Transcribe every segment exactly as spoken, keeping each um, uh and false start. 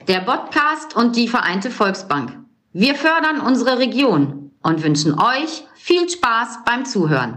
der Podcast und die Vereinte Volksbank. Wir fördern unsere Region und wünschen euch viel Spaß beim Zuhören.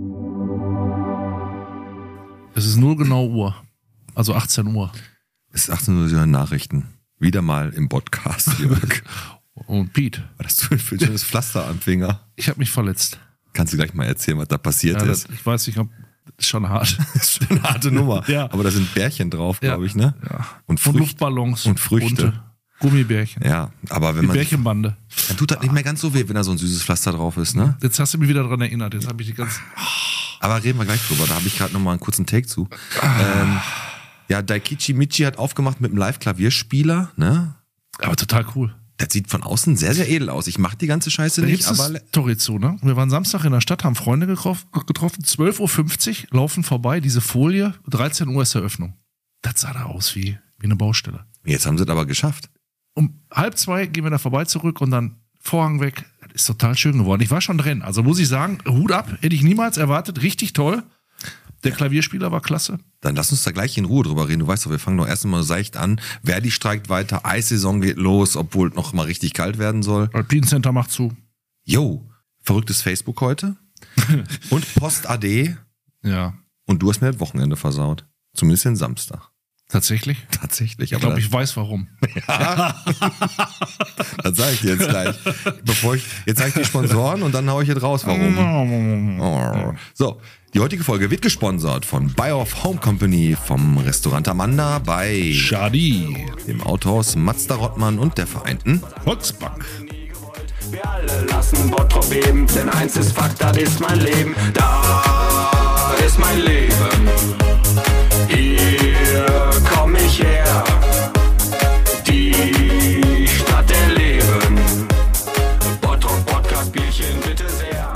Es ist nur genau Uhr, also achtzehn Uhr. Es ist achtzehn Uhr Nachrichten. Wieder mal im Podcast, Jörg. Und Pete. Was hast du für ein schönes Pflaster am Finger? Ich habe mich verletzt. Kannst du gleich mal erzählen, was da passiert Ja, ist? das, ich weiß nicht, ob das ist schon hart. Das ist schon eine harte Nummer. Ja. Aber da sind Bärchen drauf, Ja. glaube ich, ne? Ja. Und, Und Früchte. Luftballons. Und Früchte. Bunte Gummibärchen. Ja, aber wenn Die man. Bärchenbande. Dann tut das nicht mehr ganz so weh, wenn da so ein süßes Pflaster drauf ist, ne? Jetzt hast du mich wieder daran erinnert. Jetzt habe ich die ganze. Aber reden wir gleich drüber. Da habe ich gerade noch mal einen kurzen Take zu. Ähm, ja, Daikichi Michi hat aufgemacht mit einem Live-Klavierspieler, ne? Aber total cool. Das sieht von außen sehr, sehr edel aus. Ich mache die ganze Scheiße Da nicht, gibt's aber. eine Story zu, ne? Wir waren Samstag in der Stadt, haben Freunde getroffen, getroffen. zwölf Uhr fünfzig laufen vorbei, diese Folie, dreizehn Uhr ist Eröffnung. Das sah da aus wie, wie eine Baustelle. Jetzt haben sie es aber geschafft. Um halb zwei gehen wir da vorbei zurück und dann Vorhang weg. Das ist total schön geworden. Ich war schon drin. Also muss ich sagen, Hut ab, hätte ich niemals erwartet. Richtig toll. Der Klavierspieler war klasse. Dann lass uns da gleich in Ruhe drüber reden. Du weißt doch, wir fangen doch erst mal seicht an. Verdi streikt weiter, Eissaison geht los, obwohl es noch mal richtig kalt werden soll. Alpine Center macht zu. Jo, verrücktes Facebook heute. Und Post A D. Ja, Und du hast mir das Wochenende versaut. Zumindest den Samstag. tatsächlich. Tatsächlich. Ich glaube, ich weiß warum. Das sage ich dir jetzt gleich. Bevor ich, jetzt sage ich die Sponsoren und dann hau ich jetzt raus, warum. Oh. So, die heutige Folge wird gesponsert von Bioff Home Company, vom Restaurant Amanda bei Schadi. dem Autohaus Mazda Rottmann und der Vereinten Volksbank. Wir alle lassen Bottrop beben, denn eins ist Fakt, das ist mein Leben. Da ist mein Leben. Hier komm ich her. Die Stadt der Leben. Bottrop Podcast Bierchen bitte sehr.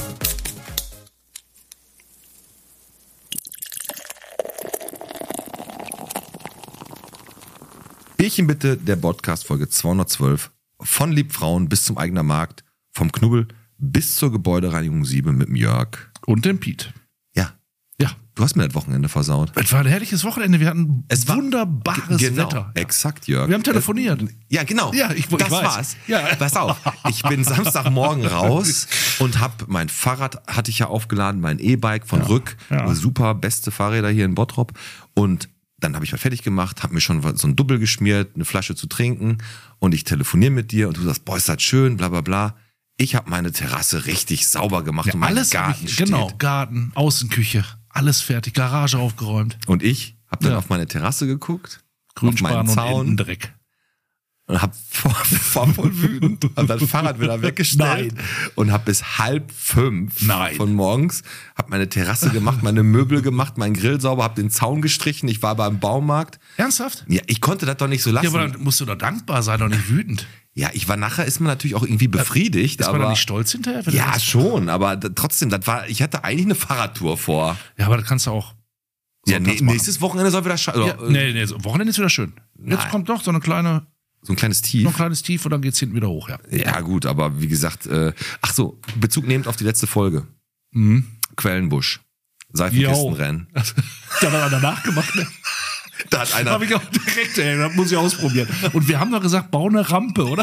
Bierchen bitte, der Podcast Folge zweihundertzwölf. Von Liebfrauen bis zum eigener Markt, vom Knubbel bis zur Gebäudereinigung sieben mit dem Jörg. Und dem Piet. Ja, Ja. du hast mir das Wochenende versaut. Es war ein herrliches Wochenende. Wir hatten Es war- wunderbares Genau, Wetter. exakt, Jörg. Wir haben telefoniert. Ja, genau. Ja, ich- ich das weiß. war's. Ja. Pass auf, ich bin Samstagmorgen raus und hab mein Fahrrad, hatte ich ja aufgeladen, mein E-Bike von Rück, Ja. super, beste Fahrräder hier in Bottrop, und dann habe ich mal fertig gemacht, habe mir schon so ein Double geschmiert, eine Flasche zu trinken, und ich telefoniere mit dir und du sagst, boah, ist das schön, bla bla bla. Ich habe meine Terrasse richtig sauber gemacht Ja, und mein alles Garten ich, steht. genau, Garten, Außenküche, alles fertig, Garage aufgeräumt, Und ich habe dann Ja. auf meine Terrasse geguckt, auf Grünspan meinen und Zaun, Innendreck. und hab vor, vor voll wütend hab das Fahrrad wieder weggestellt Nein. und hab bis halb fünf Nein. von morgens hab meine Terrasse gemacht, meine Möbel gemacht, meinen Grill sauber, hab den Zaun gestrichen, ich war beim Baumarkt. Ernsthaft? Ja, ich konnte das doch nicht so lassen. Ja, aber dann musst du doch dankbar sein, doch nicht wütend. Ja, ich war nachher, ist man natürlich auch irgendwie befriedigt, Ist man aber da nicht stolz hinterher? wenn du ja das- schon, aber da, trotzdem, das war, ich hatte eigentlich eine Fahrradtour vor. Ja, aber das kannst du auch. Ja, sonntags nee, machen. nächstes Wochenende soll wieder scha- Ja, oder, äh, nee, nee, so, Wochenende ist wieder schön. Jetzt Nein. kommt doch so eine kleine, so ein kleines so Tief. ein kleines Tief und dann geht's hinten wieder hoch, ja. Ja, gut, aber wie gesagt, äh, ach so, Bezug nehmend auf die letzte Folge. Mhm. Quellenbusch. Seifenkistenrennen. Da hat er danach gemacht, ne? Da hat einer, Habe ich auch direkt, ey, das muss ich ausprobieren. Und wir haben doch gesagt, bau eine Rampe, oder?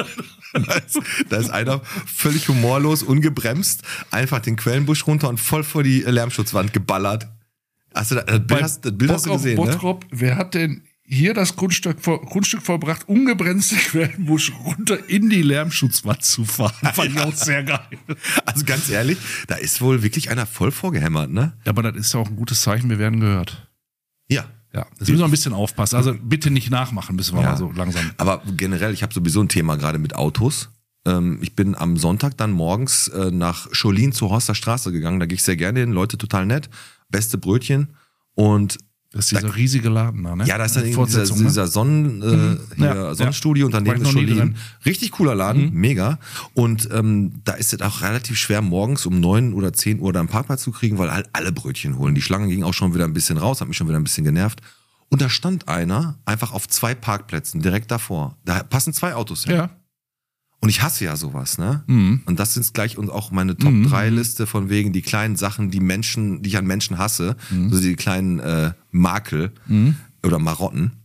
da ist, da ist einer völlig humorlos, ungebremst, einfach den Quellenbusch runter und voll vor die Lärmschutzwand geballert. Hast du das Bild, Bei hast, das Bild hast du Bock auf gesehen, ne? Bottrop, wer hat denn hier das Grundstück, voll- Grundstück vollbracht, ungebremste Quellenbusch runter in die Lärmschutzwand zu fahren? Fand ich auch sehr geil. Also ganz ehrlich, da ist wohl wirklich einer voll vorgehämmert, ne? Ja, aber das ist ja auch ein gutes Zeichen, wir werden gehört. Ja. Ja, das müssen wir ein bisschen aufpassen. Also bitte nicht nachmachen, müssen wir Ja. mal so langsam. Aber generell, ich habe sowieso ein Thema gerade mit Autos. Ähm, ich bin am Sonntag dann morgens äh, nach Scholin zur Horster Straße gegangen. Da gehe ich sehr gerne hin. Leute total nett. Beste Brötchen. Und Das ist dieser riesige Laden da, ne? ja, da ist dann irgendwie dieser, Fortsetzung, ne? dieser Sonnen, äh, hier Ja, Sonnenstudio und War daneben ich ist noch nie Scholin. drin. Richtig cooler Laden, mega. Und ähm, da ist es auch relativ schwer, morgens um neun oder zehn Uhr dann einen Parkplatz zu kriegen, weil halt alle Brötchen holen. Die Schlange ging auch schon wieder ein bisschen raus, hat mich schon wieder ein bisschen genervt. Und da stand einer einfach auf zwei Parkplätzen direkt davor. Da passen zwei Autos hin. Ja. Und ich hasse ja sowas, ne? Mhm. Und das sind gleich und auch meine Top drei Liste von wegen die kleinen Sachen, die Menschen, die ich an Menschen hasse, Mhm. so die kleinen äh, Makel oder Marotten.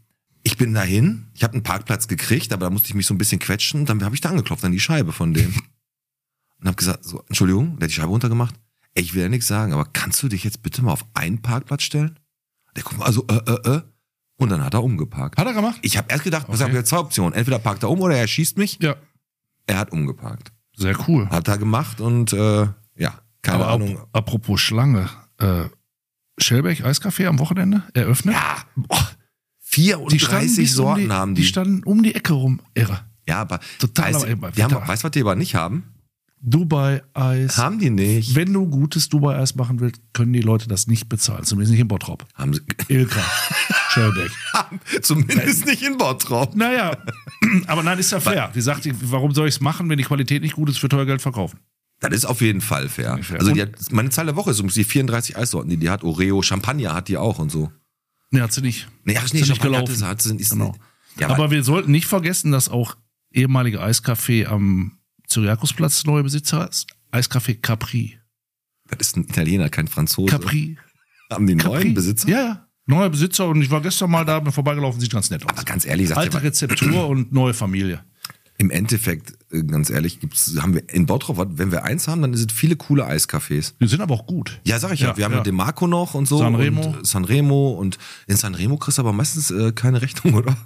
Ich bin dahin, ich habe einen Parkplatz gekriegt, aber da musste ich mich so ein bisschen quetschen. Dann habe ich da angeklopft an die Scheibe von dem. Und habe gesagt, so, Entschuldigung, der hat die Scheibe runtergemacht. Ey, ich will ja nichts sagen, aber kannst du dich jetzt bitte mal auf einen Parkplatz stellen? Der guckt mal so, äh, äh, äh. Und dann hat er umgeparkt. Hat er gemacht? Ich habe erst gedacht, Okay. was habe ich jetzt zwei Optionen. Entweder parkt er um oder er schießt mich. Ja. Er hat umgeparkt. Sehr cool. Hat er gemacht und äh, ja, keine Aber Ahnung. ap- apropos Schlange, äh, Schellberg Eiscafé am Wochenende eröffnet. Ja, boah, Die standen vierunddreißig bis um Sorten die, haben die. Die standen um die Ecke rum. Irre. Ja, aber Total weißt, aber immer die haben, Wetter. weißt du, was die aber nicht haben? Dubai-Eis. Haben die nicht. Wenn du gutes Dubai-Eis machen willst, können die Leute das nicht bezahlen. Zumindest nicht in Bottrop. Haben sie. Ilka. Schellberg. Zumindest nicht in Bottrop. Naja, aber nein, ist ja fair. Die sagt, warum soll ich es machen, wenn die Qualität nicht gut ist, für teuer Geld verkaufen? Das ist auf jeden Fall fair. fair. Also Und- die hat, meine Zahl der Woche ist um die vierunddreißig Eissorten, die die hat. Oreo, Champagner hat die auch und so. Nee, hat sie nicht. Nee, ach, Ist nee, nicht Champagner gelaufen. Hat sie, hat sie, ist, Genau. Ja, aber wir sollten nicht vergessen, dass auch ehemalige Eiscafé am Cyriakusplatz neue Besitzer ist. Eiscafé Capri. das ist ein Italiener, kein Franzose. Capri. Haben die einen Capri. neuen Besitzer? Ja, ja. Neuer Besitzer und ich war gestern mal da, bin vorbeigelaufen, sieht ganz nett aus. Aber ganz ehrlich, sagt Alte ihr, Rezeptur und neue Familie. im Endeffekt, äh, ganz ehrlich, gibt's, haben wir in Bottrop, wenn wir eins haben, dann sind viele coole Eiscafés. Die sind aber auch gut. Ja, sag ich ja. Ja, Wir haben ja ja. DeMarco noch und so. Sanremo. Und Sanremo. Und in Sanremo kriegst du aber meistens äh, keine Rechnung, oder?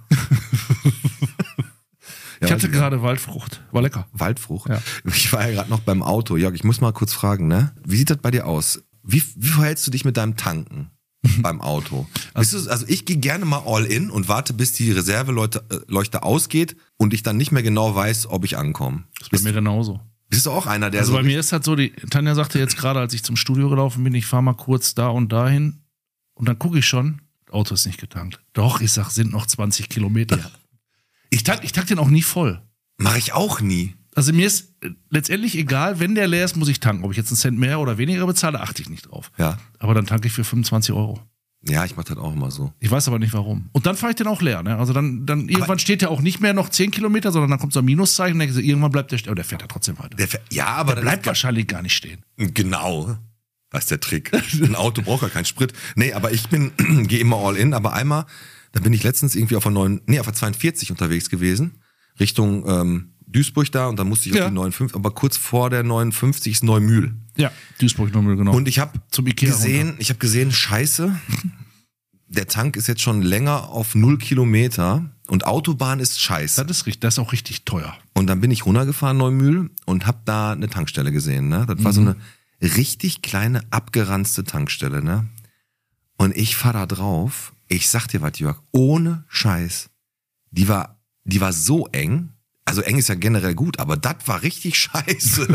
Ja, Ich hatte weiß gerade Waldfrucht. War lecker. Waldfrucht. Ja. Ich war ja gerade noch beim Auto. Jörg, ich muss mal kurz fragen, ne? Wie sieht das bei dir aus? Wie, wie verhältst du dich mit deinem Tanken beim Auto? Bist du, also ich gehe gerne mal all in und warte, bis die Reserveleuchte äh, Leuchte ausgeht und ich dann nicht mehr genau weiß, ob ich ankomme. Das ist bei mir genauso. Bist du auch einer, der Also so bei mir ist halt so, die Tanja sagte jetzt gerade, als ich zum Studio gelaufen bin, ich fahre mal kurz da und dahin und dann gucke ich schon, das Auto ist nicht getankt. Doch, ich sag, sind noch zwanzig Kilometer. Ich tank, ich tank den auch nie voll. mache ich auch nie. Also mir ist äh, letztendlich egal, wenn der leer ist, muss ich tanken. Ob ich jetzt einen Cent mehr oder weniger bezahle, achte ich nicht drauf. Ja. Aber dann tanke ich für fünfundzwanzig Euro. Ja, ich mache das auch immer so. Ich weiß aber nicht warum. Und dann fahre ich den auch leer. Ne? Also dann, dann irgendwann steht der auch nicht mehr noch zehn Kilometer, sondern dann kommt so ein Minuszeichen und denke so, irgendwann bleibt der stehen. Aber der fährt ja trotzdem weiter. Der, fähr- ja, aber Der dann bleibt wahrscheinlich gar nicht stehen. Genau. Das ist der Trick. Ein Auto braucht ja keinen Sprit. Nee, aber ich bin, gehe immer all in. Aber einmal, da bin ich letztens irgendwie auf der neuen, nee, auf der zweiundvierzig unterwegs gewesen. Richtung ähm, Duisburg da und dann musste ich Ja. auf die neunundfünfzig, aber kurz vor der neunundfünfzig ist Neumühl. Ja, Duisburg nochmal genau. Und ich habe Zum Ikea gesehen, ich habe gesehen, scheiße, der Tank ist jetzt schon länger auf null Kilometer und Autobahn ist scheiße. das ist richtig, das ist auch richtig teuer. Und dann bin ich runtergefahren, Neumühl, und hab da eine Tankstelle gesehen. Ne? Das war so eine richtig kleine, abgeranzte Tankstelle. Ne? Und ich fahr da drauf. Ich sag dir was, Jörg, ohne Scheiß. Die war, die war so eng. Also eng ist ja generell gut, aber das war richtig scheiße.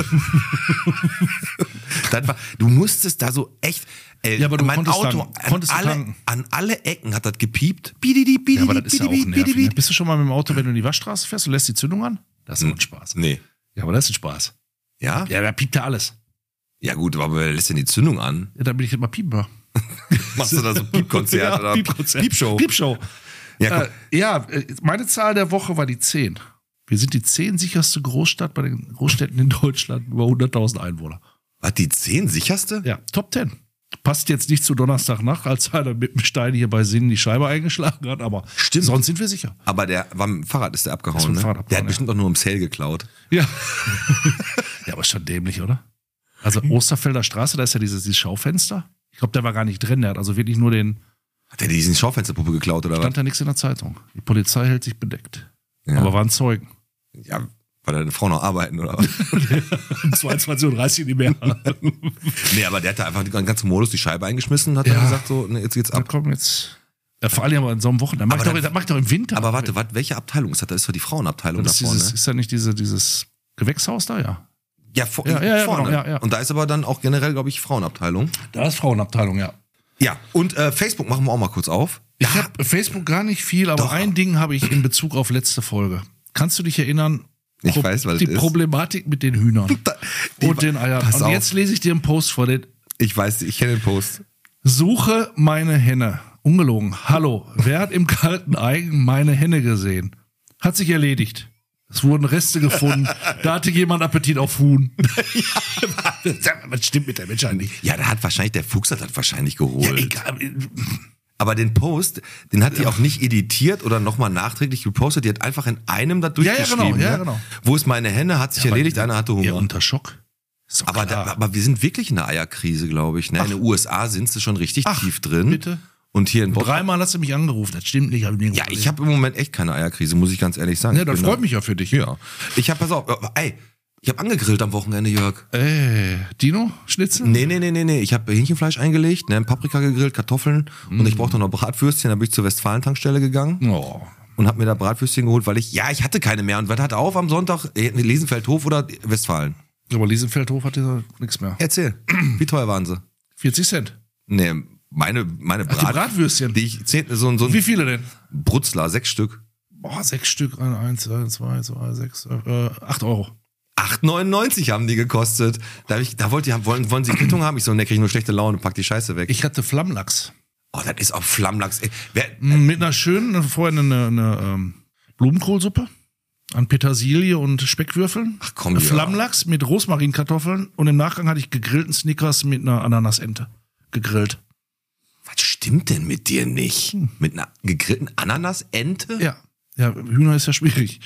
das war, du musstest da so echt. Ey, Ja, aber du mein konntest Auto tanken. an Konntest du alle, tanken. an alle Ecken hat das gepiept. Bididi, bididi, Ja, aber das ist ja auch bididi, nervig. bididi. Ne? Bist du schon mal mit dem Auto, wenn du in die Waschstraße fährst und lässt die Zündung an? Das ist auch ein Spaß. Nee. Ja, aber das ist ein Spaß. Ja? Ja, da piept ja alles. Ja gut, aber wer lässt denn die Zündung an? Ja, da bin ich immer piepen. Machst du da so ein Piepkonzert Ja, oder Piepkonzert. Piepshow? Piepshow. Ja, Äh, guck, ja, äh, meine Zahl der Woche war die zehn. Wir sind die zehn sicherste Großstadt bei den Großstädten in Deutschland, über hunderttausend Einwohner. was, die zehn sicherste? Ja, Top zehn. Passt jetzt nicht zu Donnerstagnacht, als einer mit dem Stein hier bei Sinnen die Scheibe eingeschlagen hat, aber Stimmt. sonst sind wir sicher. Aber der war mit dem Fahrrad ist der abgehauen, Ist mit dem ne? Fahrrad Der abgehauen, hat bestimmt auch nur im Sale geklaut. Ja. Ja, aber ist schon dämlich, oder? Also Osterfelder Straße, da ist ja dieses, dieses Schaufenster. Ich glaube, der war gar nicht drin, der hat also wirklich nur den, Hat der diesen Schaufensterpuppe geklaut oder was? stand da nichts in der Zeitung. Die Polizei hält sich bedeckt. Ja. Aber waren Zeugen. Ja, war deine Frau noch arbeiten oder was? Um zweiundzwanzig Uhr dreißig nicht mehr. Nee, aber der hat da einfach den ganzen Modus die Scheibe eingeschmissen und hat dann Ja. gesagt so, ne, jetzt geht's Da ab. kommen jetzt. Ja, vor allem aber in so einem Wochenende. Das Aber macht, doch, dann- das macht doch im Winter. Aber warte, was, welche Abteilung ist das? Das ist doch die Frauenabteilung das ist, da vorne. dieses, ist ja nicht diese, dieses Gewächshaus da, ja. Ja, vor, Ja, ja, ja, vorne. genau, ja, ja. Und da ist aber dann auch generell, glaube ich, Frauenabteilung. Da ist Frauenabteilung, ja. Ja, und äh, Facebook machen wir auch mal kurz auf. Ich habe Facebook gar nicht viel, aber Doch. ein Ding habe ich in Bezug auf letzte Folge. Kannst du dich erinnern? Ich weiß, was die es ist. Problematik mit den Hühnern die und wa- den Eiern. pass Und auf. jetzt lese ich dir einen Post vor. Den Ich weiß, ich kenne den Post. Suche meine Henne. Ungelogen. Hallo, wer hat im kalten Ei meine Henne gesehen? Hat sich erledigt. Es wurden Reste gefunden. Da hatte jemand Appetit auf Huhn. Was stimmt mit der Menschheit nicht? Ja, da hat wahrscheinlich, der Fuchs hat das wahrscheinlich geholt. Ja, egal. Aber den Post, den hat die auch nicht editiert oder nochmal nachträglich gepostet. Die hat einfach in einem da durchgeschrieben. Ja, ja, genau, ja, ne? genau. Wo ist meine Henne? Hat sich Ja, erledigt, aber- einer hatte Hunger. Ja, unter Schock. Ist doch aber, klar. da, aber wir sind wirklich in der Eierkrise, glaube ich. Ne? In den U S A sind sie schon richtig Ach, tief drin. bitte? Und hier in Bottrop. Dreimal hast du mich angerufen, das stimmt nicht. Hab ich Ja, ich habe im Moment echt keine Eierkrise, muss ich ganz ehrlich sagen. Ja, Ich das bin freut da- mich ja für dich. Ja. Ich habe, pass auf, ey, ich habe angegrillt am Wochenende, Jörg. Ey, Dino, Schnitzel? Nee, nee, nee, nee, nee. Ich habe Hähnchenfleisch eingelegt, ne, Paprika gegrillt, Kartoffeln und ich brauchte noch Bratwürstchen. Da bin ich zur Westfalen-Tankstelle gegangen Oh. und habe mir da Bratwürstchen geholt, weil ich, ja, ich hatte keine mehr. Und was hat auf am Sonntag? Äh, Lesenfeldhof oder Westfalen? Aber Liesenfeldhof hat ja nichts mehr. Erzähl, wie teuer waren sie? vierzig Cent. Nee, meine, meine Ach, die Bratwürstchen. Die ich, zehn, so, ein- so Wie ein viele denn? Brutzler, sechs Stück. Boah, sechs Stück. Eins, zwei, zwei, zwei, sechs, äh, acht Euro. acht neunundneunzig haben die gekostet. Da, hab ich, da wollt ihr, wollen, wollen sie Quittung haben? Ich so, ne, krieg ich nur schlechte Laune, pack die Scheiße weg. Ich hatte Flammlachs. Oh, das ist auch Flammlachs. Ey, wer, Mit einer schönen, vorher eine, eine ähm, Blumenkohlsuppe an Petersilie und Speckwürfeln. Ach komm, ja. Flammlachs mit Rosmarinkartoffeln und im Nachgang hatte ich gegrillten Snickers mit einer Ananasente. Gegrillt. was stimmt denn mit dir nicht? Mit einer gegrillten Ananasente? Ja. Ja, Hühner ist ja schwierig.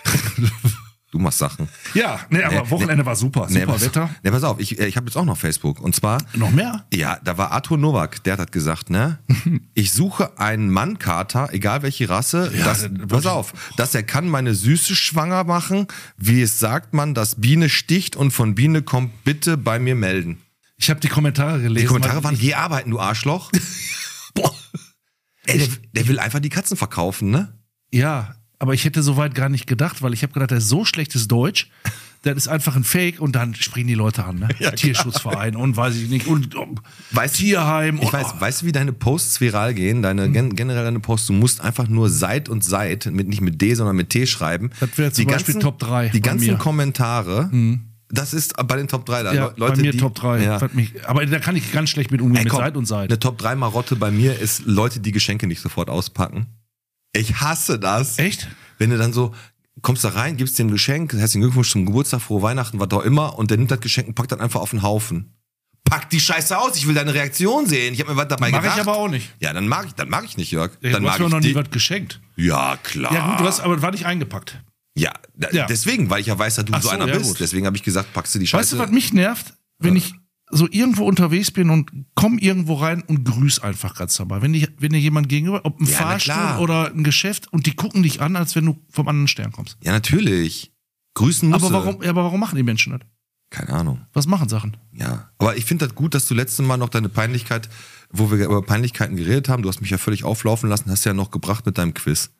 Du machst Sachen. Ja, nee, aber Nee, Wochenende war super. Nee, Super pass, Wetter. Nee, pass auf, ich, ich habe jetzt auch noch Facebook. Und zwar, Noch mehr? ja, da war Arthur Nowak, der hat gesagt, ne? Ich suche einen Mannkater, egal welche Rasse, Ja, das, das- pass auf, dass er kann meine Süße schwanger machen. Wie es sagt man, dass Biene sticht und von Biene kommt, bitte bei mir melden. Ich habe die Kommentare gelesen. Die Kommentare weil waren, ich, geh arbeiten, du Arschloch. Boah. Ey, der, der will einfach die Katzen verkaufen, ne? Ja, aber ich hätte soweit gar nicht gedacht, weil ich habe gedacht, der ist so schlechtes Deutsch, das ist einfach ein Fake und dann springen die Leute an, ne? Ja, Tierschutzverein und weiß ich nicht und um, Weißt du- Tierheim. Ich und, weiß, weißt du, wie deine Posts viral gehen? Deine gen generell deine Posts, du musst einfach nur Seit und Seit, mit, nicht mit D, sondern mit T schreiben. Das wäre zum Die Beispiel ganzen- Top drei Die bei ganzen mir. Kommentare, das ist bei den Top drei da. ja, Le- Leute, bei mir die, Top drei. Ja. Was mich, aber da kann ich ganz schlecht mit umgehen, Ey, mit komm, Seit und Seit. Eine Top drei Marotte bei mir ist Leute, die Geschenke nicht sofort auspacken. Ich hasse das. Echt? Wenn du dann so, kommst da rein, gibst dem Geschenk, herzlichen Glückwunsch zum Geburtstag, frohe Weihnachten, was auch immer, und der nimmt das Geschenk und packt das einfach auf den Haufen. Pack die Scheiße aus, ich will deine Reaktion sehen. Ich habe mir was dabei Mach gedacht. ich aber auch nicht. Ja, dann mag ich, dann mag ich nicht, Jörg. Ja, Dann du mag hast mir ich noch nie die. was geschenkt. Ja, klar. Ja gut, du hast, aber war nicht eingepackt. Ja, da, Ja. deswegen, weil ich ja weiß, dass du Ach so so, einer ja, bist. gut. Deswegen habe ich gesagt, packst du die Scheiße. Weißt du, was mich nervt? Wenn ich so irgendwo unterwegs bin und komm irgendwo rein und grüß einfach ganz dabei. Wenn, die, wenn dir jemand gegenüber, ob ein Ja, na Fahrstuhl klar. oder ein Geschäft und die gucken dich an, als wenn du vom anderen Stern kommst. Ja, natürlich. Grüßen musst Aber du. warum, ja, aber warum machen die Menschen das? Keine Ahnung. Was machen Sachen? Ja. Aber ich finde das gut, dass du letztes Mal noch deine Peinlichkeit, wo wir über Peinlichkeiten geredet haben, du hast mich ja völlig auflaufen lassen, hast ja noch gebracht mit deinem Quiz.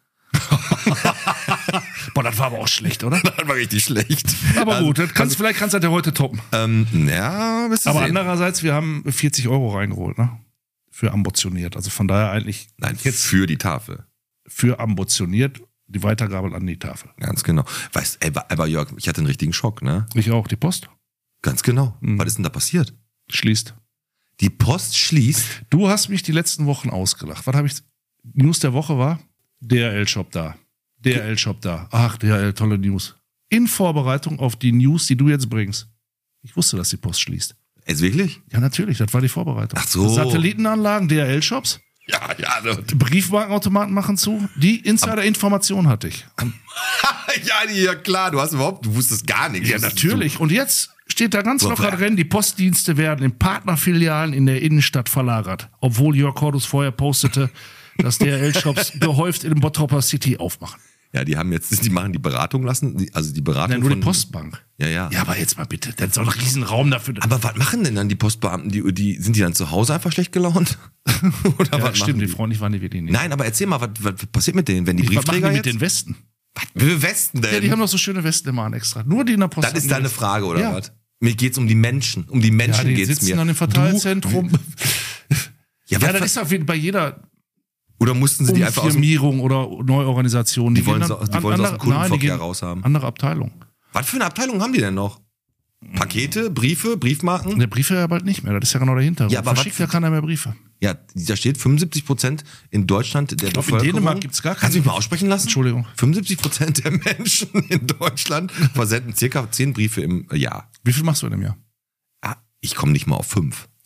Boah, das war aber auch schlecht, oder? Das war richtig schlecht. Aber Also, gut, das kannst, vielleicht kannst du das ja heute toppen. Ähm, ja, wirst du Aber sehen. andererseits, wir haben vierzig Euro reingeholt, ne? Für ambitioniert. Also von daher eigentlich Nein, jetzt für die Tafel. für ambitioniert die Weitergabe an die Tafel. Ganz genau. Weißt, ey, aber Jörg, ich hatte einen richtigen Schock, ne? Ich auch, die Post Ganz genau. Mhm. Was ist denn da passiert? schließt. Die Post schließt. Du hast mich die letzten Wochen ausgelacht. Was habe ich? News der Woche war D H L-Shop da. D H L-Shop da. Ach, D H L, tolle News. In Vorbereitung auf die News, die du jetzt bringst. Ich wusste, dass die Post schließt. Jetzt wirklich? Ja, natürlich, das war die Vorbereitung. Ach so. Satellitenanlagen, D H L-Shops, Ja, ja. Briefwagenautomaten machen zu. Die Insider-Information hatte ich. Und ja, ja, klar. Du hast überhaupt, du wusstest gar nichts. ja, Wusstest natürlich. Und jetzt steht da ganz So, locker ja. drin, die Postdienste werden in Partnerfilialen in der Innenstadt verlagert. Obwohl Jörg Cordus vorher postete, dass D H L-Shops gehäuft in Bottroper City aufmachen. Du? Ja, die haben jetzt, die machen die Beratung lassen, die- also die Beratung Nein, nur von die Postbank. Ja, ja. Ja, aber jetzt mal bitte, das soll ein Riesenraum dafür. Aber was machen denn dann die Postbeamten? Die, die, sind die dann zu Hause einfach schlecht gelaunt? Oder ja, was stimmt, machen die die? freundlich waren die wirklich nicht. Nein, aber erzähl mal, was, was passiert mit denen, wenn die was machen Briefträger die mit jetzt? den Westen? Was für Westen denn? Ja, die haben doch so schöne Westen immer an extra. Nur die in der Post. das ist deine Frage, oder Ja. was? Mir geht's um die Menschen. Um die Ja, Menschen die geht's sitzen mir. dann im Verteilzentrum. Du, ja, Ja, was, das ist auf jeden Fall bei jeder oder mussten sie die einfach aus dem, Umfirmierung oder Neuorganisation. die wollen gehen sie, dann die an wollen sie aus dem andere- nein, die Kundenverkehr gehen raus haben? Andere Abteilung. Was für eine Abteilung haben die denn noch? Pakete, Briefe, Briefmarken? Der Briefe ja bald nicht mehr, das ist ja genau der Hintergrund. Ja, aber was Verschickt für- ja keiner mehr Briefe. Ja, da steht fünfundsiebzig Prozent in Deutschland der glaub, in Bevölkerung. Dänemark gibt's gar keine- Kannst du mich mal aussprechen lassen? Entschuldigung. fünfundsiebzig Prozent der Menschen in Deutschland versenden circa zehn Briefe im Jahr. Wie viel machst du in einem Jahr? Ah, ich komme nicht mal auf fünf.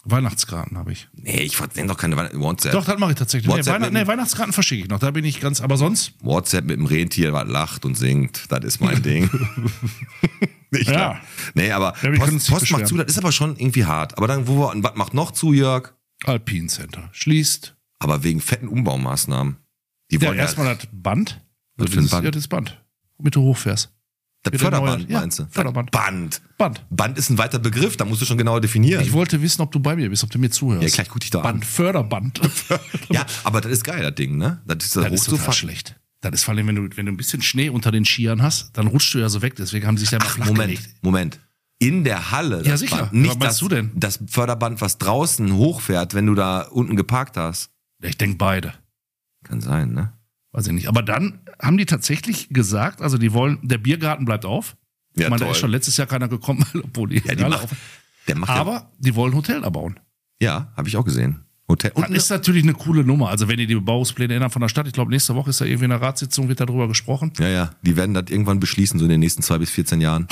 Weihnachtskarten habe ich. Nee, ich versende doch keine Weihnachts- WhatsApp. Doch, das mache ich tatsächlich. Nee, WhatsApp Weihnacht, mit- nee, Weihnachtskarten verschicke ich noch. Da bin ich ganz, aber sonst? WhatsApp mit dem Rentier, was lacht und singt. Das ist mein Ding. Ich Ja. glaub. Nee, aber Ja, wir können uns Post, nicht Post macht beschweren. zu, das ist aber schon irgendwie hart. Aber dann, wo wir, was macht noch zu, Jörg? Alpine Center. Schließt. Aber wegen fetten Umbaumaßnahmen. Die Ja, wollen ja, erstmal das Band. Was für ein Band? Ja, das Band. Womit du hochfährst. das wieder Förderband, neue- ja, meinst du? Förderband. Band. Band. Band ist ein weiter Begriff, da musst du schon genauer definieren. Ich wollte wissen, ob du bei mir bist, ob du mir zuhörst. Ja, gleich guck dich da Band, an. Förderband. Ja, aber das ist geil, das Ding, ne? Das ist das Das ist total hochzufahren. schlecht. Das ist vor allem, wenn du, wenn du ein bisschen Schnee unter den Skiern hast, dann rutschst du ja so weg. Deswegen haben sie sich da mal Ach, flach Moment, gelegt. Moment. In der Halle. Ja, das sicher. Band. Nicht Was meinst das, du denn? das Förderband, was draußen hochfährt, wenn du da unten geparkt hast. Ich denke beide. Kann sein, ne? Weiß ich nicht. Aber dann haben die tatsächlich gesagt, also die wollen, der Biergarten bleibt auf. Ja, ich meine, da toll. ist schon letztes Jahr keiner gekommen, obwohl die, Ja, die alle macht, auf. der macht ja, Aber die wollen Hotel erbauen. ja, habe ich auch gesehen. Hotel. Das Und ist natürlich eine coole Nummer. Also wenn ihr die Bebauungspläne ändern von der Stadt, ich glaube nächste Woche ist da irgendwie eine Ratssitzung, wird darüber gesprochen. ja, ja, die werden das irgendwann beschließen, so in den nächsten zwei bis vierzehn Jahren.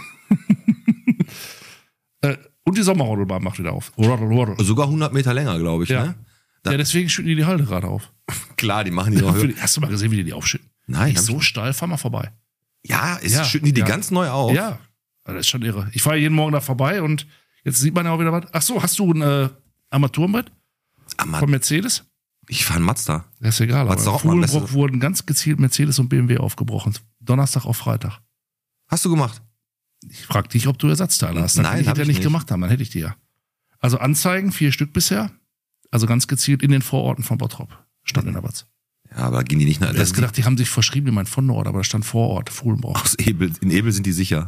Äh, und die Sommerrodelbahn macht wieder auf. Rodel, rodel. Sogar hundert Meter länger, glaube ich, Ja. ne? Da- Ja, deswegen schütten die die Halde gerade auf. Klar, die machen die noch höher. Hast du mal gesehen, wie die die aufschütten? Nein, Nicht hab ich so steil, fahr mal vorbei. Ja, ist, Ja, schütten die die ja. ganz neu auf? Ja, das ist schon irre. Ich fahre jeden Morgen da vorbei und jetzt sieht man ja auch wieder was. Ach so, hast du ein äh, Armaturenbrett Aber von Mercedes? ich fahre einen Mazda. Das ist egal. Mazda Aber Rockmann, Fuhlenbrock das ist- wurden ganz gezielt Mercedes und B M W aufgebrochen. Donnerstag auf Freitag. Hast du gemacht? Ich frag dich, ob du Ersatzteile hast. Dann Nein, kann ich hab das ja ich nicht nicht. gemacht haben, dann hätte ich die ja. Also Anzeigen, vier Stück bisher. Also ganz gezielt in den Vororten von Bottrop. Stand in der Watz. Ja, aber gehen die nicht nach. Du hast gedacht, die haben sich verschrieben, die meinen von Nord, aber da stand Vorort, Fuhlenbrock. Aus Ebel, in Ebel sind die sicher.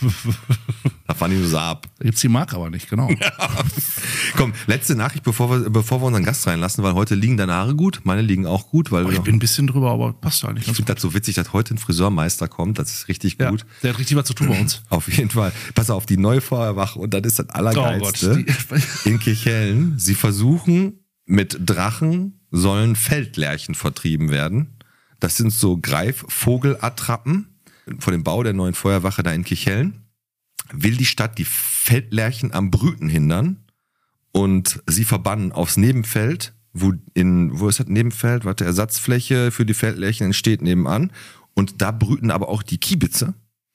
Da fahren die nur so ab. Da gibt's die Marke aber nicht, genau. Komm, letzte Nachricht, bevor wir, bevor wir unseren Gast reinlassen, weil heute liegen deine Haare gut, meine liegen auch gut, weil Oh, ich wir- bin ein bisschen drüber, aber passt eigentlich ich ganz finde das so witzig, dass heute ein Friseurmeister kommt, das ist richtig Ja, gut. der hat richtig was zu tun bei uns. Auf jeden Fall. Pass auf, die neue Feuerwache und das ist das Allergeilste. Oh Gott, in Kirchhellen, sie versuchen mit Drachen sollen Feldlerchen vertrieben werden. Das sind so Greifvogelattrappen. Vor dem Bau der neuen Feuerwache da in Kirchhellen will die Stadt die Feldlerchen am Brüten hindern und sie verbannen aufs Nebenfeld, wo in, wo ist das Nebenfeld? Warte, Ersatzfläche für die Feldlerchen entsteht nebenan und da brüten aber auch die Kiebitze.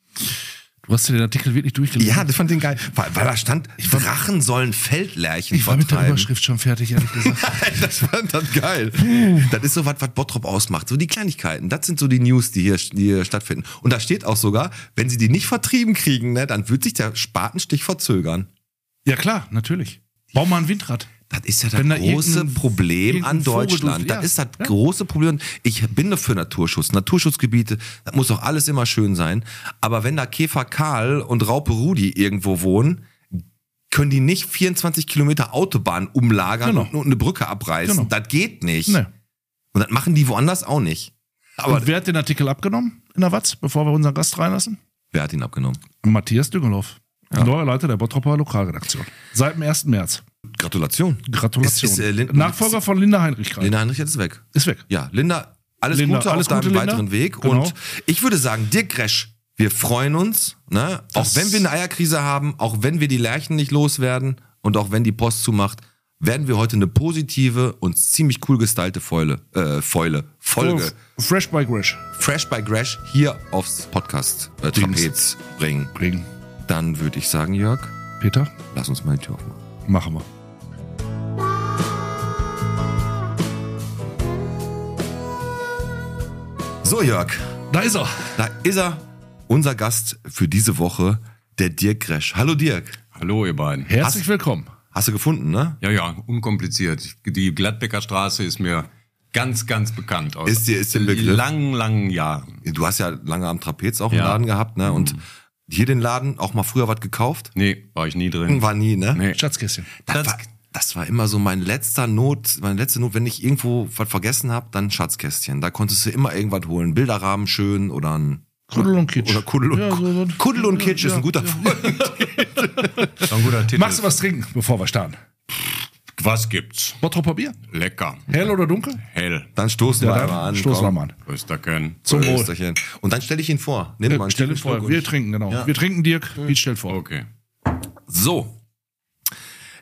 Du hast dir den Artikel wirklich durchgelesen. Ja, das fand ich geil, weil, weil da stand, Drachen sollen Feldlerchen Ich war mit der vertreiben. Überschrift schon fertig, ehrlich gesagt. Das fand das geil. Das ist so was, was Bottrop ausmacht. So die Kleinigkeiten. Das sind so die News, die hier, die hier stattfinden. Und da steht auch sogar, wenn sie die nicht vertrieben kriegen, ne, dann wird sich der Spatenstich verzögern. Ja klar, natürlich. Bau mal ein Windrad. Das ist ja das Wenn da große irgendein- Problem irgendein an Vogel Deutschland. durch- Das ja, ist das ja. große Problem. Ich bin dafür Naturschutz. Naturschutzgebiete, das muss doch alles immer schön sein. Aber wenn da Käfer Karl und Raupe Rudi irgendwo wohnen, können die nicht vierundzwanzig Kilometer Autobahn umlagern Genau. und nur eine Brücke abreißen. Genau. Das geht nicht. Nee. Und das machen die woanders auch nicht. Aber Und wer hat den Artikel abgenommen in der Watz, bevor wir unseren Gast reinlassen? wer hat ihn abgenommen? Matthias Düngelow. Neuer Leiter der Bottroper Lokalredaktion. Seit dem ersten März. Gratulation. Gratulation. Ist, ist, äh, Lin- Nachfolger von Linda Heinrich gerade. Linda Heinrich ist weg. Ist weg. Ja, Linda, alles Linda, Gute alles auf deinem Gute, Linda. weiteren Weg. Genau. Und ich würde sagen, Dirk Gresch, wir freuen uns, ne? Auch Das- wenn wir eine Eierkrise haben, auch wenn wir die Lerchen nicht loswerden und auch wenn die Post zumacht, werden wir heute eine positive und ziemlich cool gestylte Fäule, äh, Fäule, Folge Fresh by Gresh. Fresh by Gresh hier aufs Podcast äh, Trapez bringen. Bringen. Dann würde ich sagen, Jörg, Peter, lass uns mal die Tür aufmachen. machen wir. So, Jörg, Da ist er. da ist er, unser Gast für diese Woche, der Dirk Gresch. Hallo Dirk. Hallo, ihr beiden. Herzlich willkommen. Hast du gefunden, ne? Ja, ja, unkompliziert. Die Gladbecker Straße ist mir ganz, ganz bekannt. Aus Ist dir- ist dir ein Begriff? langen, langen Jahren. Du hast ja lange am Trapez auch einen Ja. Laden gehabt, ne? Und hier den Laden auch mal früher was gekauft? Nee, war ich nie drin. War nie, ne? Nee. Schatzkästchen. Das, Das- war, das war immer so mein letzter Not, meine letzte Not, wenn ich irgendwo was vergessen habe, dann Schatzkästchen. Da konntest du immer irgendwas holen. Bilderrahmen schön oder ein Kuddel und Kitsch. Oder Kuddel und, Ja, so- so ein- Kuddel und Kitsch ist ja, ein guter ja. Freund. Das war ein guter Titel. Magst du was trinken, bevor wir starten? Was gibt's? Bottroper Bier? Lecker. Hell oder dunkel? Hell. Dann stoßen Ja, wir dann einmal an. stoßen wir komm. mal an. Rösterken. Zum Wohl. Österchen. Und dann stelle ich ihn vor. Nimm mal einen Stell dir Schluck vor, und- wir trinken, genau. Ja. Wir trinken, Dirk. Piet stellt vor. Okay. So.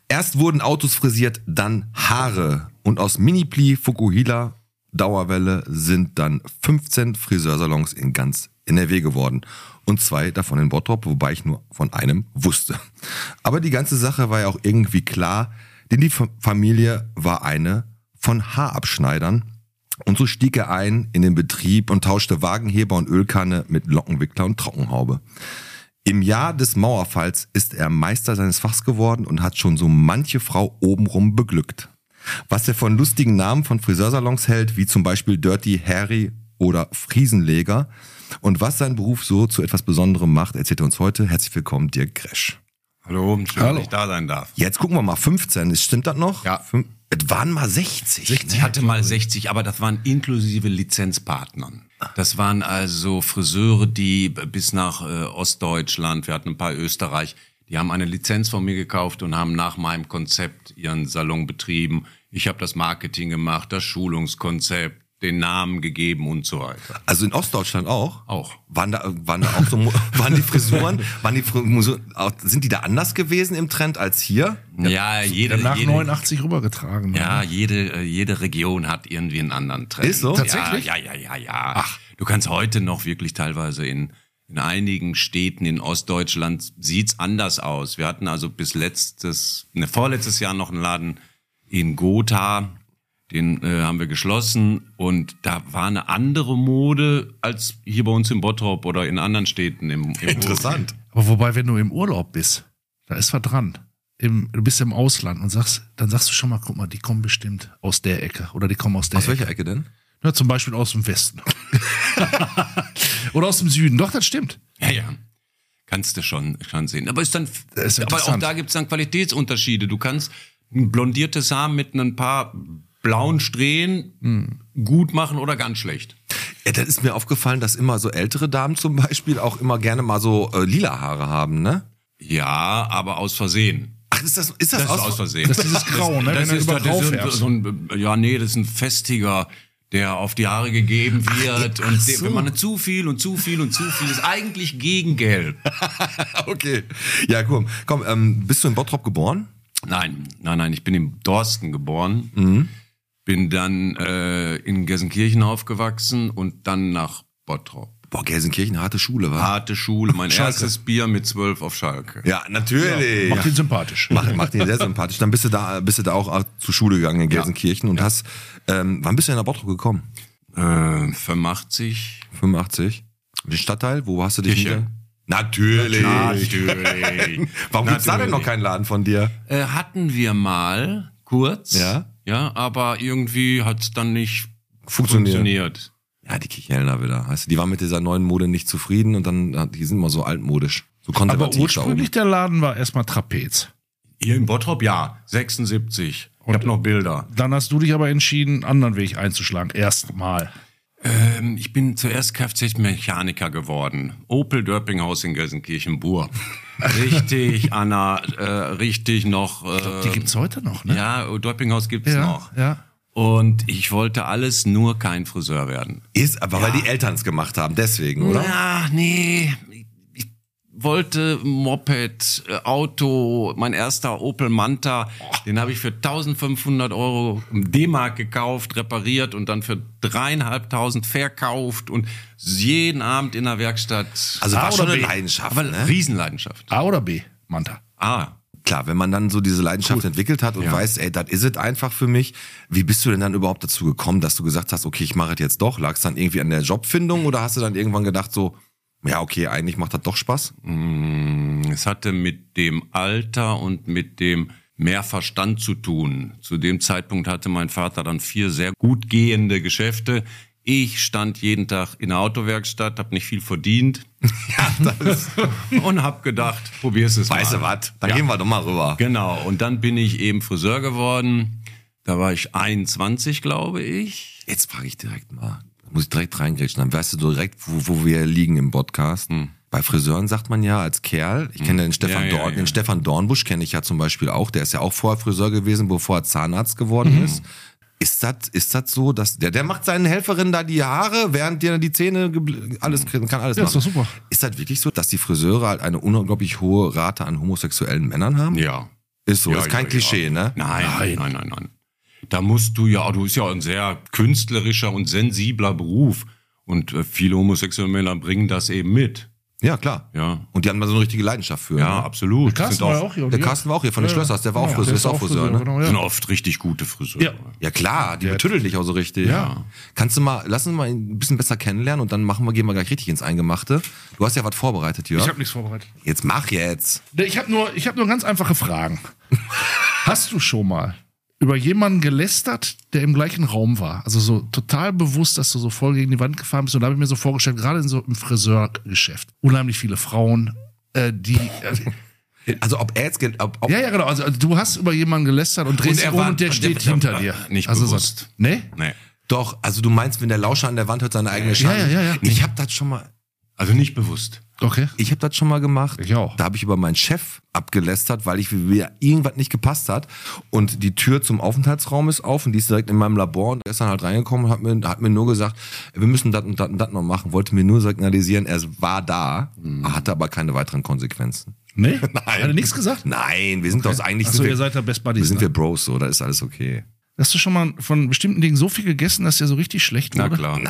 Erst wurden Autos frisiert, dann Haare. Und aus Mini-Pli, Fukuhila, Dauerwelle sind dann fünfzehn Friseursalons in ganz N R W geworden. Und zwei davon in Bottrop, wobei ich nur von einem wusste. Aber die ganze Sache war ja auch irgendwie klar, denn die Familie war eine von Haarabschneidern. Und so stieg er ein in den Betrieb und tauschte Wagenheber und Ölkanne mit Lockenwickler und Trockenhaube. Im Jahr des Mauerfalls ist er Meister seines Fachs geworden und hat schon so manche Frau obenrum beglückt. Was er von lustigen Namen von Friseursalons hält, wie zum Beispiel Dirty Harry oder Friesenleger, und was sein Beruf so zu etwas Besonderem macht, erzählt er uns heute. Herzlich willkommen, Dirk Gresch. Hallo, schön, Hallo. dass ich da sein darf. Jetzt gucken wir mal, fünfzehn, stimmt das noch? Ja. Fün- Es waren mal sechzig. Ich hatte mal sechzig, aber das waren inklusive Lizenzpartnern. Das waren also Friseure, die bis nach äh, Ostdeutschland, wir hatten ein paar Österreich, die haben eine Lizenz von mir gekauft und haben nach meinem Konzept ihren Salon betrieben. Ich habe das Marketing gemacht, das Schulungskonzept, den Namen gegeben und so weiter. Also in Ostdeutschland auch? Auch. Waren da, waren da auch so, waren die Frisuren, waren die Frisuren, sind die da anders gewesen im Trend als hier? Ja, jede, Nach jede, neunundachtzig rübergetragen. ja, jede, äh, jede Region hat irgendwie einen anderen Trend. Ist so? Tatsächlich? Ja, ja, ja, ja, ja. Ach. Du kannst heute noch wirklich teilweise in, in einigen Städten in Ostdeutschland sieht's anders aus. Wir hatten also bis letztes, ne, vorletztes Jahr noch einen Laden in Gotha, den äh, haben wir geschlossen und da war eine andere Mode als hier bei uns in Bottrop oder in anderen Städten im, im Interessant. Aber wobei, wenn du im Urlaub bist, da ist was dran. Im, du bist im Ausland und sagst, dann sagst du schon mal, guck mal, die kommen bestimmt aus der Ecke oder die kommen aus der Aus Ecke. welcher Ecke denn? Ja, zum Beispiel aus dem Westen. Oder aus dem Süden. Doch, das stimmt. Ja, ja. Kannst du schon, schon sehen. Aber ist dann, ist aber auch interessant. da gibt's dann Qualitätsunterschiede. Du kannst ein blondiertes Haar mit ein paar blauen Strähnen Hm. gut machen oder ganz schlecht. Ja, das ist mir aufgefallen, dass immer so ältere Damen zum Beispiel auch immer gerne mal so äh, lila Haare haben, ne? Ja, aber aus Versehen. Ach, ist das, ist das, Das aus, ist aus Versehen. Das ist dieses Grau, ne? Das Wenn du ist, über das Grau ist färbst. so ein, ja, nee, das ist ein festiger, der auf die Haare gegeben wird. ach und so. der, wenn man zu viel und zu viel und zu viel ist, eigentlich gegen Gelb. Okay. Ja, komm. Komm, ähm, bist du in Bottrop geboren? Nein, nein, nein, ich bin in Dorsten geboren. Mhm. Bin dann äh, in Gelsenkirchen aufgewachsen und dann nach Bottrop. Boah, Gelsenkirchen, harte Schule, wa? Harte Schule, mein Schalke. erstes Bier mit zwölf auf Schalke. Ja, natürlich. Macht ihn sympathisch. Macht, macht ihn sehr sympathisch. Dann bist du da, bist du da auch zur Schule gegangen in Gelsenkirchen und hast, ähm, wann bist du denn nach Bottrop gekommen? Äh, fünfundachtzig. fünfundachtzig. Den Stadtteil, wo hast du dich Kirche. nieder- Natürlich. Natürlich. Warum gibt's da denn Natürlich. noch keinen Laden von dir? Äh, hatten wir mal kurz. Ja? Ja, aber irgendwie hat's dann nicht Funktioniert. funktioniert. Ja, die Kirchhellner wieder. Weißt du, die waren mit dieser neuen Mode nicht zufrieden und dann, die sind immer so altmodisch. So Aber konservativ ursprünglich der Laden war erstmal Trapez. Hier in Bottrop, ja, sechsundsiebzig. Ich hab noch Bilder. Dann hast du dich aber entschieden, einen anderen Weg einzuschlagen. Erstmal. Ähm, ich bin zuerst Kfz-Mechaniker geworden. Opel Dörpinghaus in Gelsenkirchen-Bur. Richtig, Anna, äh, richtig noch. Äh, Die gibt's heute noch, ne? ja, Dörpinghaus gibt's ja, noch. ja. Und ich wollte alles, nur kein Friseur werden. Ist, aber weil die Eltern es gemacht haben, deswegen, oder? Ja, nee. Ich wollte Moped, äh, Auto, mein erster Opel Manta, den habe ich für eintausendfünfhundert Euro D-Mark gekauft, repariert und dann für dreieinhalbtausend verkauft und jeden Abend in der Werkstatt. Also A war oder schon eine B? Leidenschaft, Aber ne? Riesenleidenschaft. A oder B, Manta? Ah, Klar, wenn man dann so diese Leidenschaft entwickelt hat und Ja. weiß, ey, das is es einfach für mich. Wie bist du denn dann überhaupt dazu gekommen, dass du gesagt hast, okay, ich mache es jetzt doch? Lag es dann irgendwie an der Jobfindung oder hast du dann irgendwann gedacht so, ja, okay, eigentlich macht das doch Spaß? es hatte mit dem Alter und mit dem mehr Verstand zu tun. Zu dem Zeitpunkt hatte mein Vater dann vier sehr gut gehende Geschäfte. Ich stand jeden Tag in der Autowerkstatt, habe nicht viel verdient Ja, das und habe gedacht, probier's es mal. weißt du was? Dann Ja. gehen wir doch mal rüber. Genau, und dann bin ich eben Friseur geworden. Da war ich einundzwanzig, glaube ich. Jetzt frage ich direkt mal, da muss ich direkt reingrätschen, dann weißt du direkt, wo, wo wir liegen im Podcast. Bei Friseuren sagt man ja als Kerl, ich kenne den Stefan Ja, ja, Dorn, ja. den Stefan Dornbusch kenne ich ja zum Beispiel auch, der ist ja auch vorher Friseur gewesen, bevor er Zahnarzt geworden ist. Ist das, ist das so, dass der, der macht seinen Helferinnen da die Haare, während der die Zähne, gebl- alles, kann alles Ja, machen. ist doch super. Ist das wirklich so, dass die Friseure halt eine unglaublich hohe Rate an homosexuellen Männern haben? Ja, Ist so, Ja, ist kein ja, Klischee, ja. ne? Nein, nein, nein, nein, nein. Da musst du ja, du bist ja ein sehr künstlerischer und sensibler Beruf. Und äh, viele homosexuelle Männer bringen das eben mit. Ja, klar. Ja. Und die haben da so eine richtige Leidenschaft für. Ja, ne? absolut. Carsten Sind war ja auch, auch hier. Der Carsten war auch hier von den Schlössers, der war auch Genau, Friseur, der ist auch Friseur, ne? genau, ja. sind oft richtig gute Friseure. Ja. Ja klar, die betüddeln dich auch so richtig. Ja. Kannst du mal, lass uns mal ein bisschen besser kennenlernen und dann machen wir, gehen wir gleich richtig ins Eingemachte. Du hast ja was vorbereitet, Jörg. Ich habe nichts vorbereitet. Jetzt mach jetzt. Ich habe nur, ich hab nur ganz einfache Fragen. Hast du schon mal über jemanden gelästert, der im gleichen Raum war? Also so total bewusst, dass du so voll gegen die Wand gefahren bist. Und da habe ich mir so vorgestellt, gerade in so im Friseurgeschäft, unheimlich viele Frauen, äh, die... Äh, Also ob er jetzt, ge- ob, ob ja, ja, genau. Also, also du hast über jemanden gelästert und drehst Und dich er um war- und der der- steht der- hinter der- dir. nicht also bewusst. So, nee? Nee. doch, also du meinst, wenn der Lauscher an der Wand hört seine eigene Schande. ja, ja, ja. Ich habe das schon mal, Also nicht bewusst. Okay. ich habe das schon mal gemacht. Ich auch. Da habe ich über meinen Chef abgelästert, weil ich mir irgendwas nicht gepasst hat. Und die Tür zum Aufenthaltsraum ist auf und die ist direkt in meinem Labor und er ist dann halt reingekommen und hat mir, hat mir nur gesagt, wir müssen das und das und das noch machen. Wollte mir nur signalisieren, er war da, hatte aber keine weiteren Konsequenzen. Nee? Nein. Hat er nichts gesagt? Nein, wir sind doch eigentlich Achso, sind wir, ihr seid da Best Buddies. wir sind ne? wir Bros, so, da ist alles okay. Hast du schon mal von bestimmten Dingen so viel gegessen, dass dir so richtig schlecht Na wurde? klar. Na,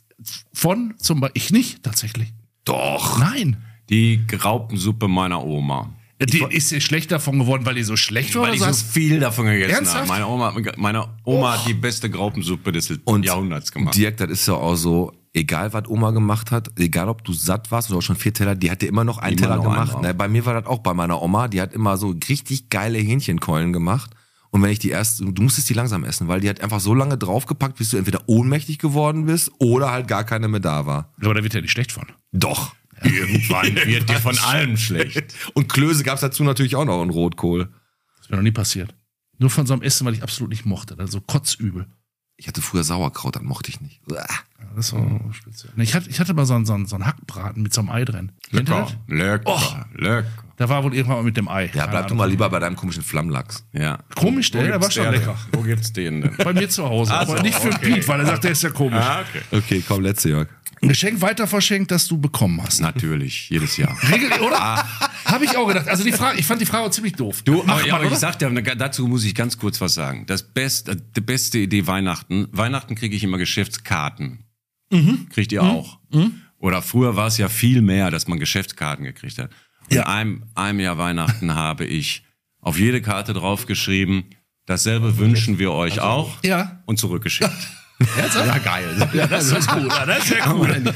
Von zum Beispiel, ich nicht, tatsächlich. doch. Nein. Die Graupensuppe meiner Oma. Die ist dir schlecht davon geworden, weil die so schlecht war? Weil oder ich so sagst- viel davon gegessen Ernsthaft? habe. Meine Oma, meine Oma hat die beste Graupensuppe des Und Jahrhunderts gemacht. Dirk, das ist ja auch so, egal was Oma gemacht hat, egal ob du satt warst oder auch schon vier Teller, die hat dir immer noch einen Immer Teller noch gemacht. einen Ne, bei mir war das auch bei meiner Oma, die hat immer so richtig geile Hähnchenkeulen gemacht. Und wenn ich die erst, du musstest die langsam essen, weil die hat einfach so lange draufgepackt, bis du entweder ohnmächtig geworden bist oder halt gar keine mehr da war. Aber da wird ja nicht schlecht von. Doch. Irgendwann wird dir von allem schlecht. Und Klöße gab's dazu natürlich auch noch in Rotkohl. Das wäre noch nie passiert. Nur von so einem Essen, weil ich absolut nicht mochte. Also kotzübel. Ich hatte früher Sauerkraut, das mochte ich nicht. Uah. Ja, das ist so speziell. Nee, Ich hatte, ich hatte mal so einen, so, einen, so einen Hackbraten mit so einem Ei drin. Kennt ihr Lecker, das? lecker, Oh. lecker. Da war wohl irgendwann mal mit dem Ei. Ja, Keine bleib du Ahnung. mal lieber bei deinem komischen Flammlachs. Ja. Komisch, der, der war gibt's schon den lecker. denn? Wo gibt's den denn? Bei mir zu Hause. Ach aber so, nicht für okay. Piet, weil er sagt, der ist ja komisch. Ah, okay. Okay, komm, letzte, Jörg. Ein Geschenk weiter verschenkt, das du bekommen hast. Natürlich, jedes Jahr. Regel, oder? Habe ich auch gedacht. Also die Frage, ich fand die Frage ziemlich doof. Du, Mach aber, ja, mal, aber oder? ich sag dir, dazu muss ich ganz kurz was sagen. Das beste, die beste Idee Weihnachten. Weihnachten kriege ich immer Geschäftskarten. Mhm. Kriegt ihr auch. Mhm. Oder früher war es ja viel mehr, dass man Geschäftskarten gekriegt hat. Und Ja. einem, einem Jahr Weihnachten habe ich auf jede Karte draufgeschrieben, dasselbe wünschen wir euch auch. Ja. Und zurückgeschickt. Ja, geil. Ja, das ist gut. Ja, das ist ja cool.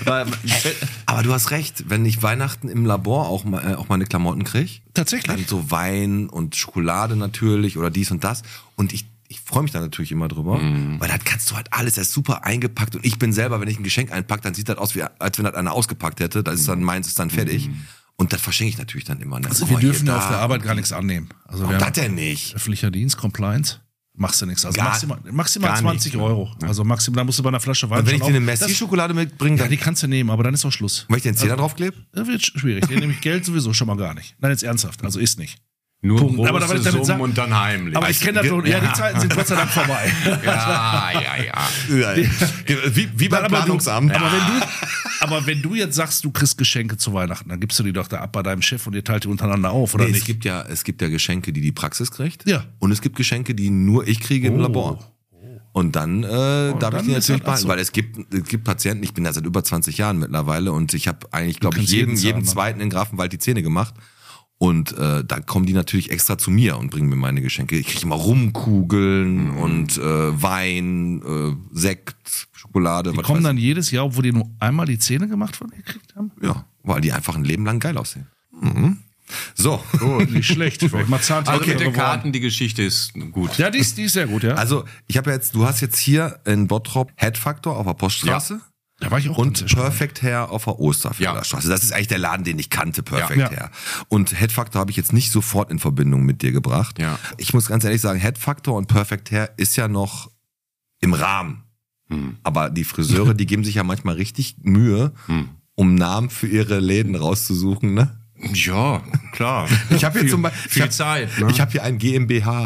Aber du hast recht, wenn ich Weihnachten im Labor auch, mal, äh, auch meine Klamotten kriege, dann Tatsächlich. so Wein und Schokolade natürlich oder dies und das. Und ich, ich freue mich da natürlich immer drüber, Mhm. weil das kannst du halt alles, das ist super eingepackt. Und ich bin selber, wenn ich ein Geschenk einpacke, dann sieht das aus, wie, als wenn das einer ausgepackt hätte. Das ist dann meins, ist dann fertig. Und das verschenke ich natürlich dann immer. Ne? Also Oh, wir hier, dürfen ja da. auf der Arbeit gar nichts annehmen. Also wir Warum das haben denn nicht? öffentlicher Dienst, Compliance. Machst du nichts. Also Gar- maximal, maximal gar zwanzig nichts, Euro. Also maximal, da musst du bei einer Flasche Wein Und wenn ich schon dir eine auf- das- Messi-Schokolade mitbringe, Ja, dann, die kannst du nehmen, aber dann ist auch Schluss. wenn ich den Zehner draufklebe? Das wird schwierig. Den nehme ich Geld sowieso schon mal gar nicht. Nein, jetzt ernsthaft. Also ist nicht. Nur Punkt. große Aber da wollte ich damit Summen sagen- und dann heimlich. Aber ich kenne das schon. Ja, die Zeiten sind Gott sei Dank vorbei. ja, ja, ja. Wie, wie beim Nein, aber, du, Planungsamt. aber, wenn du, aber wenn du jetzt sagst, du kriegst Geschenke zu Weihnachten, dann gibst du die doch da ab bei deinem Chef und ihr teilt die untereinander auf, oder Nee, es nicht? gibt ja, es gibt ja Geschenke, die die Praxis kriegt. Ja. Und es gibt Geschenke, die nur ich kriege im Oh. Labor. Und dann äh, darf dann ich die ist natürlich das behalten, so. weil es gibt, es gibt Patienten, ich bin ja seit über zwanzig Jahren mittlerweile und ich habe eigentlich, glaube ich, kannst jedem, jeden jedem zahlen, zweiten in Grafenwald die Zähne gemacht. Und äh, da kommen die natürlich extra zu mir und bringen mir meine Geschenke. Ich kriege immer Rumkugeln Mhm. und äh, Wein, äh, Sekt, Schokolade. Die was kommen weiß dann jedes Jahr, obwohl die nur einmal die Zähne gemacht von dir gekriegt haben? ich. Ja, weil die einfach ein Leben lang geil aussehen. Mhm. So. Oh, nicht schlecht. Vielleicht mal Zahntiere Also mit den geworden. Karten, die Geschichte ist gut. Ja, die ist, die ist sehr gut, ja. Also ich habe jetzt, du hast jetzt hier in Bottrop Head Factor auf der Poststraße. da war ich auch Und ganz gespannt. Perfect Hair auf der Osterfelder Ja. Straße. Das ist eigentlich der Laden, den ich kannte, Perfect Ja. Hair. Und Head Factor habe ich jetzt nicht sofort in Verbindung mit dir gebracht. Ja. Ich muss ganz ehrlich sagen, Head Factor und Perfect Hair ist ja noch im Rahmen. Hm. Aber die Friseure, die geben sich ja manchmal richtig Mühe, Hm. um Namen für ihre Läden rauszusuchen. Ne? Ja, klar. Ich habe hier Viel- zum Beispiel viel ich hab, Zeit, ne? Ich habe hier ein GmbH.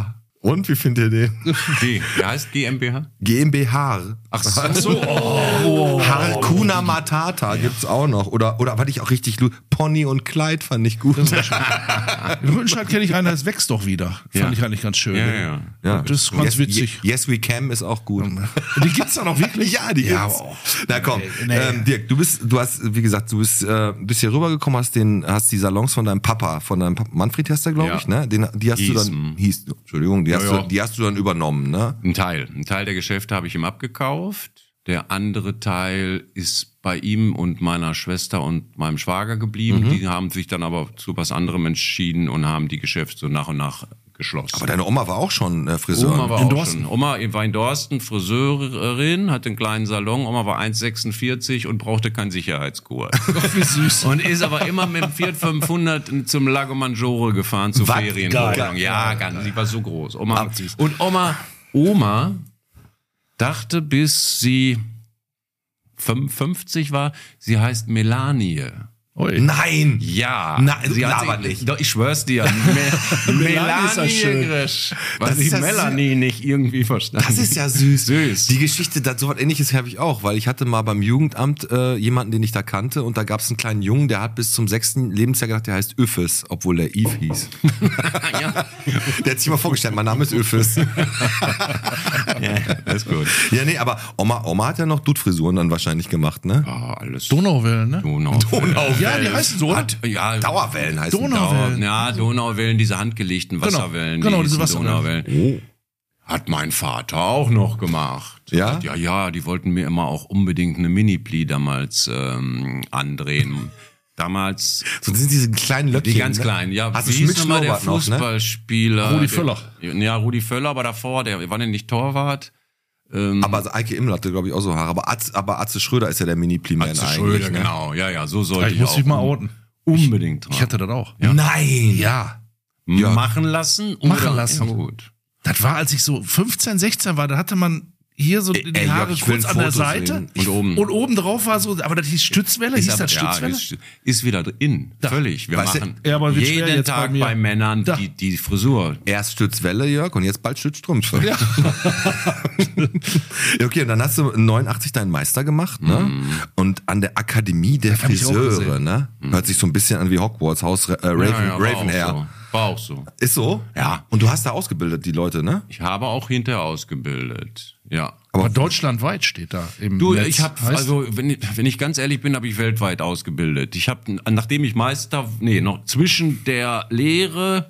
Und, wie findet ihr den? Wie? Der heißt GmbH? GmbH. Ach so. Oh. Hakuna Matata gibt's auch noch. Oder, oder was ich auch richtig lu- Pony und Kleid fand ich gut. In Rüttenscheid kenne ich einen, das wächst doch wieder. Fand Ja. ich eigentlich ganz schön. Ja, ja. Ja. Das ist ganz yes, witzig. Yes We Can ist auch gut. Die gibt's da noch wirklich? Ja, die Ja, gibt's. aber auch- Na komm, Nee, nee. Ähm, Dirk, du bist, du hast, wie gesagt, du bist, äh, bist hier rübergekommen, hast den, hast die Salons von deinem Papa, von deinem Papa, Manfred heißt der, glaube Ja. ich, ne? Den, die hast Hieß, du dann, hm. hieß, Entschuldigung, die hast Ja, ja. du, die hast du dann übernommen, ne? Ein Teil. Ein Teil der Geschäfte habe ich ihm abgekauft. Der andere Teil ist bei ihm und meiner Schwester und meinem Schwager geblieben. Mhm. Die haben sich dann aber zu was anderem entschieden und haben die Geschäfte so nach und nach geschlossen. Aber deine Oma war auch schon äh, Friseur. Oma war in auch Dorsten. schon. Oma war in Dorsten Friseurin, hatte einen kleinen Salon. Oma war eins Komma sechsundvierzig und brauchte keinen Sicherheitsgurt. Ach, wie süß. Und ist aber immer mit dem Fiat fünfhundert zum Lago Maggiore gefahren zur Was? Ferienwohnung. Geil. Ja, ganz. Die war so groß. Oma, Ah, süß. und Oma, Oma dachte, bis sie fünfundfünfzig war, sie heißt Melanie. Ui. Nein! Ja, Nein, sie hat laber sich, nicht. Doch, ich schwör's dir. Me Melanie ist ja Melanie schön. Grisch. Weil Das sie ist ja Melanie nicht irgendwie verstanden. Das ist ja süß. Süß. Die Geschichte, das, so was ähnliches habe ich auch, weil ich hatte mal beim Jugendamt äh, jemanden, den ich da kannte, und da gab es einen kleinen Jungen, der hat bis zum sechsten Lebensjahr gedacht, der heißt Öffes, obwohl der Yves hieß. ja. Der hat sich mal vorgestellt, mein Name ist Öffes. ja, das ist gut. Ja, nee, aber Oma, Oma hat ja noch Duttfrisuren dann wahrscheinlich gemacht, ne? Ah, alles. Donauwellen, ne? Donauwellen. Ja, die heißen so, oder? Hat, ja, Dauerwellen heißt Donauwellen. Dauer, ja, Donauwellen, diese handgelegten Wasserwellen. genau, die diese hießen Wasserwellen. Donauwellen. Hat mein Vater auch noch gemacht. Ja? Hat, ja, ja, die wollten mir immer auch unbedingt eine Mini-Pli damals ähm, andrehen. Damals So, das sind diese kleinen Löckchen. die ganz ne? kleinen, ja. Hast Wie du hieß Schmidt nochmal der Schnurrbart noch, ne? Fußballspieler? Rudi Der- Völler. Ja, Rudi Völler, aber davor, der war denn nicht Torwart? Ähm, Aber also Eike Immel hatte, glaube ich, auch so Haare. Aber Atze, aber Atze Schröder ist ja der Mini-Pli-Man Atze eigentlich. Schröder, ne? genau. Ja, ja, so sollte Ich ich muss auch dich mal outen. unbedingt dran. Ich hatte das auch. Nein! Ja. Ja. Machen lassen? Machen oder? lassen. Ja, gut. Das war, als ich so fünfzehn, sechzehn war, da hatte man hier so die ey, Haare Jörg, ich will kurz ein an der Foto Seite. sehen. Und oben. Und oben drauf war so, aber das hieß Stützwelle, hieß aber- das Stützwelle? Ja, ist, ist wieder in. Völlig. Wir Weißt du- machen Ja, aber wird schwer jeden jetzt bei Tag mir. bei, Männern Da. die, die Frisur. Erst Stützwelle, Jörg, und jetzt bald Stützstrümpfe. Ja. Okay, und dann hast du neunundachtzig deinen Meister gemacht, ne? Mhm. Und an der Akademie der hab ich auch Friseure, gesehen. ne? Hört sich so ein bisschen an wie Hogwarts, Haus äh, Raven, Ja, ja, war Ravenhair. auch so. War auch so. Ist so? Ja. Und du hast da ausgebildet, die Leute, ne? Ich habe auch hinterher ausgebildet. Ja. Aber deutschlandweit steht da im Du, Netz. ich habe Heißt- also, wenn ich, wenn ich ganz ehrlich bin, habe ich weltweit ausgebildet. Ich habe, nachdem ich Meister, nee, noch zwischen der Lehre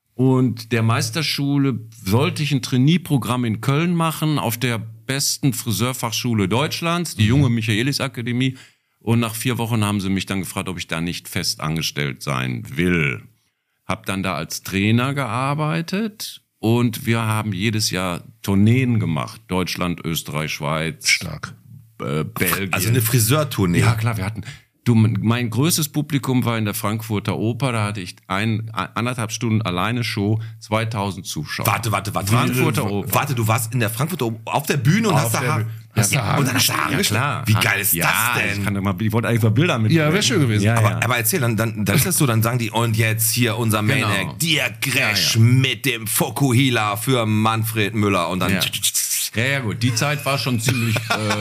und der Meisterschule sollte ich ein Trainee-Programm in Köln machen auf der besten Friseurfachschule Deutschlands, die junge Michaelis Akademie. Und nach vier Wochen haben sie mich dann gefragt, ob ich da nicht fest angestellt sein will. Hab dann da als Trainer gearbeitet und wir haben jedes Jahr Tourneen gemacht. Deutschland, Österreich, Schweiz, Stark. äh, Belgien. Also eine Friseurtournee. Ja, klar, wir hatten. Du, mein größtes Publikum war in der Frankfurter Oper. Da hatte ich ein, anderthalb Stunden alleine Show, zweitausend Zuschauer. Warte, warte, warte. Frankfurter warte, Oper. Warte, du warst in der Frankfurter Oper auf der Bühne und hast da der Haar. Bühne. Hast du Haare Und dann hast du Haare Ja, geschnitten? klar. Wie geil ist ja, das denn? Ich, kann doch mal, ich wollte eigentlich mal Bilder mit. Ja, wäre schön gewesen. Ja, Aber, ja. aber erzähl, dann, dann, dann ist das so, dann sagen die, und jetzt hier unser Main Genau. Act, Dirk Gresch Ja, ja. mit dem Fokuhila für Manfred Müller und dann... Ja. Ja, ja, gut. Die Zeit war schon ziemlich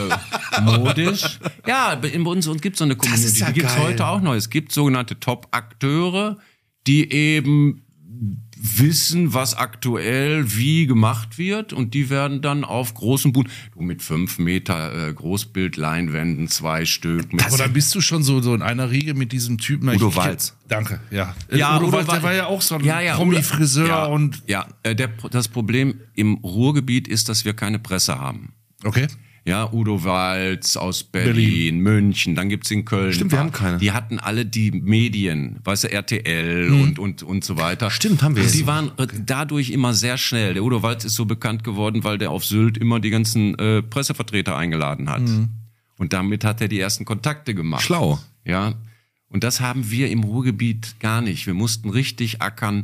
äh, modisch. Ja, in uns und gibt so eine Community. ist ja die gibt's geil. heute auch noch. Es gibt sogenannte Top-Akteure, die eben wissen, was aktuell wie gemacht wird, und die werden dann auf großen Bühnen, du mit fünf Meter äh, Großbildleinwänden, zwei Stück. Mit Aber dann bist du schon so, so in einer Riege mit diesem Typen. Udo Ich- Walz. Danke, ja. Ja, Udo, Udo Walz, der Walz- war ja auch so ein Ja, ja, Promi-Friseur ja, und... ja, äh, der, das Problem im Ruhrgebiet ist, dass wir keine Presse haben. Okay. Ja, Udo Walz aus Berlin, Berlin. München, dann gibt's in Köln. Stimmt, wir haben keine. Die hatten alle die Medien, weißt du, R T L und, und, und so weiter. Stimmt, haben wir Und jetzt. die waren äh, dadurch immer sehr schnell. Der Udo Walz ist so bekannt geworden, weil der auf Sylt immer die ganzen äh, Pressevertreter eingeladen hat. Und damit hat er die ersten Kontakte gemacht. Schlau. Ja. Und das haben wir im Ruhrgebiet gar nicht. Wir mussten richtig ackern,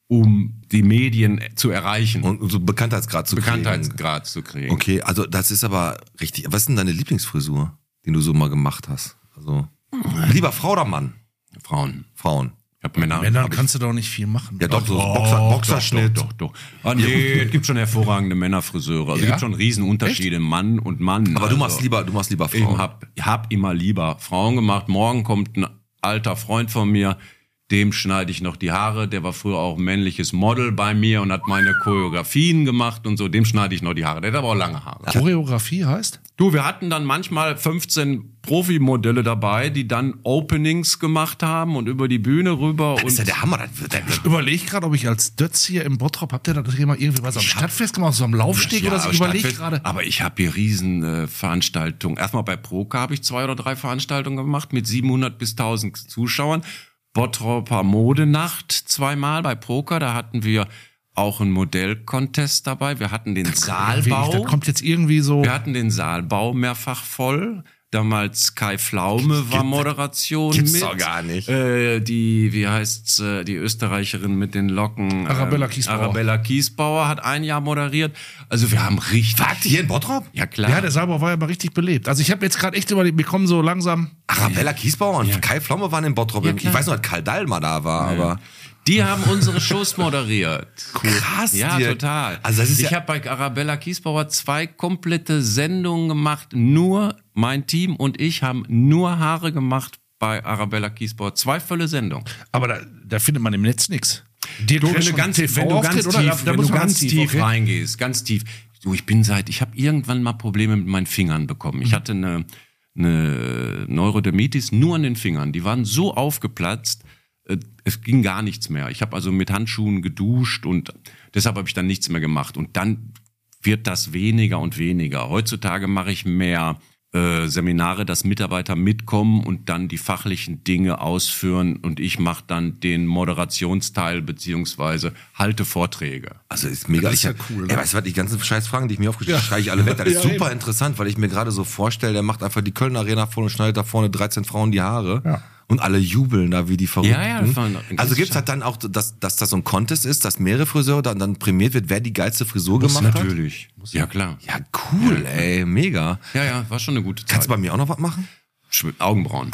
um die Medien zu erreichen. Und so Bekanntheitsgrad zu kriegen. Bekanntheitsgrad zu kriegen. Okay, also das ist aber richtig. Was ist denn deine Lieblingsfrisur, die du so mal gemacht hast? Also lieber Frau oder Mann? Frauen. Frauen. Ich hab Männer, Männern hab ich- kannst du doch nicht viel machen. Ja, doch, so Boxer, Boxerschnitt. Doch, doch, doch. Ah, nee, es gibt schon hervorragende Männerfriseure. Also Ja? es gibt schon Riesenunterschiede, Mann und Mann. Aber also, du machst lieber, du machst lieber Ich Frauen. hab, hab immer lieber Frauen gemacht. Morgen kommt ein alter Freund von mir, dem schneide ich noch die Haare. Der war früher auch männliches Model bei mir und hat meine Choreografien gemacht und so. Dem schneide ich noch die Haare. Der hat aber auch lange Haare. Choreografie heißt? Du, wir hatten dann manchmal fünfzehn Profimodelle dabei, die dann Openings gemacht haben und über die Bühne rüber. Das und ist ja der Hammer. Das wird, das wird, Ich überlege gerade, ob ich als Dötz hier im Bottrop, habt ihr das hier mal irgendwie was am Stadtfest gemacht, so am Laufsteg Ja, oder so? aber Ich überlege Stadtfest- gerade. Aber ich habe hier riesen äh, Veranstaltungen. Erstmal bei Proka habe ich zwei oder drei Veranstaltungen gemacht mit siebenhundert bis tausend Zuschauern. Bottroper Modenacht zweimal bei Proka. Da hatten wir auch einen Modellcontest dabei. Wir hatten den Saalbau. Das kommt jetzt irgendwie so. Wir hatten den Saalbau mehrfach voll. Damals Kai Pflaume war Moderation gibt's mit. doch gar nicht. Äh, die, wie heißt's, äh, die Österreicherin mit den Locken. Arabella ähm, Kiesbauer. Arabella Kiesbauer hat ein Jahr moderiert. Also wir haben richtig. Wagt hier in Bottrop? Ja, klar. Ja, der Saalbau war ja mal richtig belebt. Also ich habe jetzt gerade echt überlegt, wir kommen so langsam. Arabella Kiesbauer und Kai Pflaume waren in Bottrop. Ich klar. weiß noch, dass Karl Dahl mal da war, aber Die haben unsere Shows moderiert. krass. Ja, die- total. Also das ist ich ja, habe bei Arabella Kiesbauer zwei komplette Sendungen gemacht. Nur mein Team und ich haben nur Haare gemacht bei Arabella Kiesbauer. Zwei volle Sendungen. Aber da, da findet man im Netz nichts. Dir Du, wenn du ganz, wenn du ganz tief, wenn du ganz tief okay. reingehst, ganz tief. Du, ich bin seit, ich habe irgendwann mal Probleme mit meinen Fingern bekommen. Ich hatte eine, eine Neurodermitis nur an den Fingern. Die waren so aufgeplatzt, äh, es ging gar nichts mehr. Ich habe also mit Handschuhen geduscht und deshalb habe ich dann nichts mehr gemacht. Und dann wird das weniger und weniger. Heutzutage mache ich mehr äh, Seminare, dass Mitarbeiter mitkommen und dann die fachlichen Dinge ausführen und ich mache dann den Moderationsteil beziehungsweise halte Vorträge. also ist mega. Das ist ich, ja cool, ne? Ey, weißt du was, die ganzen scheiß Fragen, die ich mir aufgeschrieben habe, schreibe ich alle weg. Das ist Ja, super eben. interessant, weil ich mir gerade so vorstelle, der macht einfach die Köln Arena voll und schneidet da vorne dreizehn Frauen die Haare. Ja. Und alle jubeln da wie die Verrückten. Ja, ja, das war ein- ein also ganz gibt's halt dann auch, dass, dass das so ein Contest ist, dass mehrere Friseure dann, dann prämiert wird, wer die geilste Frisur gemacht hat? Natürlich. Ja, klar. Ja, cool, ey, mega. Ja, ja, war schon eine gute Zeit. Kannst du bei mir auch noch was machen? Schw- Augenbrauen.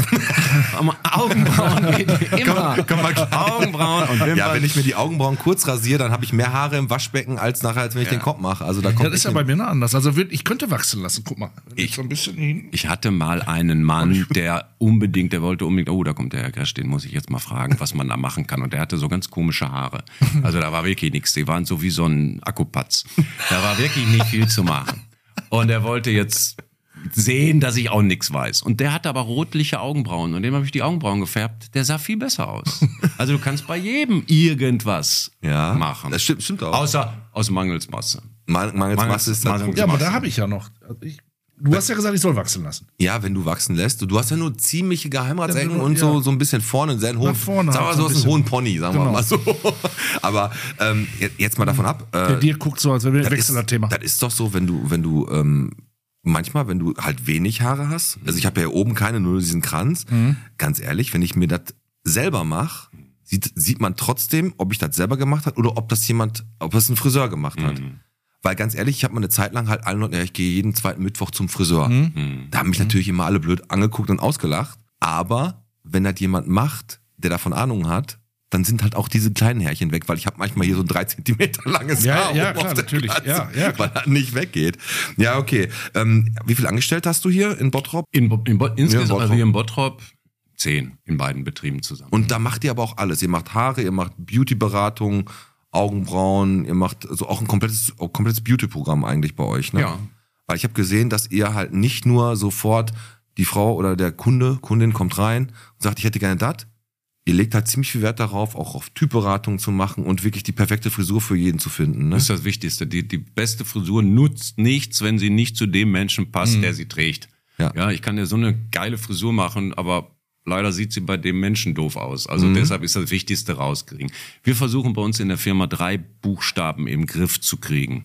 Augenbrauen geht immer. Komm mal Augenbrauen und Wimpern. Ja, wenn ich mir die Augenbrauen kurz rasiere, dann habe ich mehr Haare im Waschbecken als nachher, als wenn ich den Kopf mache. Also da kommt Das ist ja echt bei mir noch anders. Also würd- ich könnte wachsen lassen. Guck mal. Wenn Ich- so ein bisschen hin. Ich hatte mal einen Mann, der unbedingt, der wollte unbedingt, oh, da kommt der Herr Gresch, den muss ich jetzt mal fragen, was man da machen kann. Und der hatte so ganz komische Haare. Also da war wirklich nichts. Die waren so wie so ein Akkupatz. Da war wirklich nicht viel zu machen. Und er wollte jetzt sehen, dass ich auch nichts weiß. Und der hatte aber rotliche Augenbrauen. Und dem habe ich die Augenbrauen gefärbt. Der sah viel besser aus. Also du kannst bei jedem irgendwas Ja, machen. das stimmt, stimmt auch. Außer aus Mangelsmasse. Mal, mangels Masse ist das. Mangels- Ja, aber da habe ich ja noch. Also ich, du hast ja gesagt, ich soll wachsen lassen. Ja, wenn du wachsen lässt. Du hast ja nur ziemliche Geheimratsecken Ja, und so, ja. so ein bisschen vorne, einen sehr hohen, Nach vorne sag mal halt so, so ein hast einen bisschen. hohen Pony, sagen wir Genau. mal so. Aber ähm, jetzt mal davon ab. Äh, Der dir guckt so, als wenn wir das wechseln das ist, Thema. Das ist doch so, wenn du, wenn du ähm, manchmal, wenn du halt wenig Haare hast, also ich habe ja hier oben keine, nur diesen Kranz. Mhm. Ganz ehrlich, wenn ich mir das selber mache, sieht, sieht man trotzdem, ob ich das selber gemacht habe oder ob das jemand, ob das ein Friseur gemacht hat. Weil ganz ehrlich, ich habe mal eine Zeit lang halt allen Leuten, ja, ich gehe jeden zweiten Mittwoch zum Friseur. Mhm. Da haben mich natürlich immer alle blöd angeguckt und ausgelacht. Aber wenn das jemand macht, der davon Ahnung hat, dann sind halt auch diese kleinen Härchen weg, weil ich habe manchmal hier so ein drei Zentimeter langes Ja, Haar ja, oben klar, auf der natürlich. Glatze, Ja, ja, klar. weil das nicht weggeht. Ja, okay. Ähm, wie viel Angestellte hast du hier in Bottrop? In, Bo- in Bo- insgesamt, Bottrop. also hier in Bottrop, zehn in beiden Betrieben zusammen. Und da macht ihr aber auch alles. Ihr macht Haare, ihr macht Beauty-Beratung, Augenbrauen, ihr macht so auch ein komplettes, auch komplettes Beauty-Programm eigentlich bei euch, ne? Ja. Weil ich habe gesehen, dass ihr halt nicht nur sofort die Frau oder der Kunde, Kundin kommt rein und sagt, ich hätte gerne das. Ihr legt halt ziemlich viel Wert darauf, auch auf Typberatung zu machen und wirklich die perfekte Frisur für jeden zu finden. Ne? Das ist das Wichtigste. Die, die beste Frisur nutzt nichts, wenn sie nicht zu dem Menschen passt, der sie trägt. Ja. Ja, ich kann dir so eine geile Frisur machen, aber leider sieht sie bei dem Menschen doof aus. Also deshalb ist das Wichtigste rauskriegen. Wir versuchen bei uns in der Firma drei Buchstaben im Griff zu kriegen.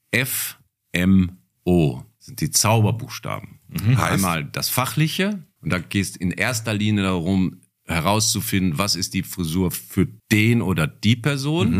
F, M, O sind die Zauberbuchstaben. Heißt? Einmal das Fachliche und da geht es in erster Linie darum, herauszufinden, was ist die Frisur für den oder die Person.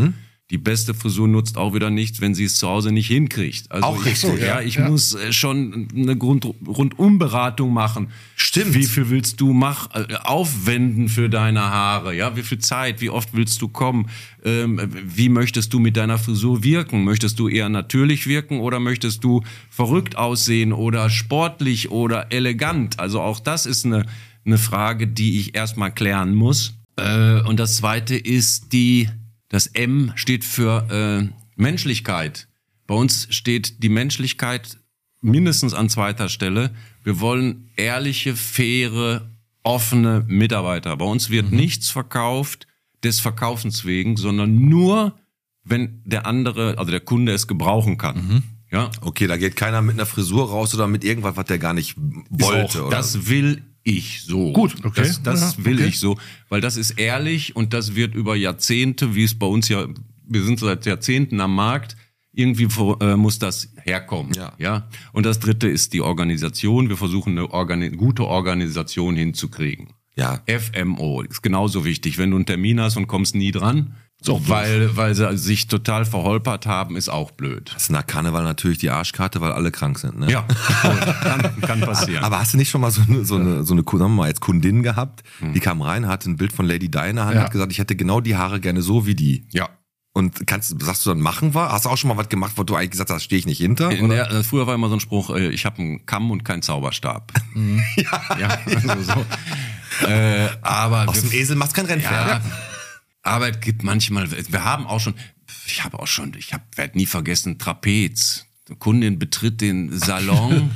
die beste Frisur nutzt auch wieder nichts, wenn sie es zu Hause nicht hinkriegt. Also Auch ich, richtig, ja, ja. ich Ja. muss äh, schon eine Grund, Rundumberatung machen. Stimmt. Wie viel willst du mach, äh, aufwenden für deine Haare? Ja, wie viel Zeit? Wie oft willst du kommen? Ähm, wie möchtest du mit deiner Frisur wirken? Möchtest du eher natürlich wirken oder möchtest du verrückt aussehen oder sportlich oder elegant? Also auch das ist eine, eine Frage, die ich erstmal klären muss. Äh, und das zweite ist die, das M steht für äh, Menschlichkeit. Bei uns steht die Menschlichkeit mindestens an zweiter Stelle. Wir wollen ehrliche, faire, offene Mitarbeiter. Bei uns wird mhm. nichts verkauft des Verkaufens wegen, sondern nur, wenn der andere, also der Kunde es gebrauchen kann. Mhm. Ja. Okay, da geht keiner mit einer Frisur raus oder mit irgendwas, was der gar nicht wollte. Auch, oder? Das will ich so. Gut, okay. Das, das ja, will okay. ich so, weil das ist ehrlich und das wird über Jahrzehnte, wie es bei uns ja, wir sind seit Jahrzehnten am Markt, irgendwie äh, muss das herkommen. Ja. ja. Und das dritte ist die Organisation. Wir versuchen eine Organi- gute Organisation hinzukriegen. Ja. F M O ist genauso wichtig. Wenn du einen Termin hast und kommst nie dran, so, weil, weil sie sich total verholpert haben, ist auch blöd. Das ist nach Karneval natürlich die Arschkarte, weil alle krank sind. Ne? Ja, kann, kann passieren. Aber hast du nicht schon mal so eine, so eine, so eine sagen wir mal jetzt Kundin gehabt, die kam rein, hatte ein Bild von Lady Di in der Hand, Ja. hat gesagt, ich hätte genau die Haare gerne so wie die. Ja. Und kannst, sagst du dann machen war? Hast du auch schon mal was gemacht, wo du eigentlich gesagt hast, stehe ich nicht hinter? In der, äh, früher war immer so ein Spruch, äh, ich habe einen Kamm und keinen Zauberstab. Mhm. ja. ja, also so. Äh, aber Aus wir, dem Esel macht's kein Rennpferd. ja, aber es gibt manchmal, wir haben auch schon, ich habe auch schon, ich habe, werde nie vergessen, Trapez. Die Kundin betritt den Salon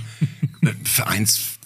für eins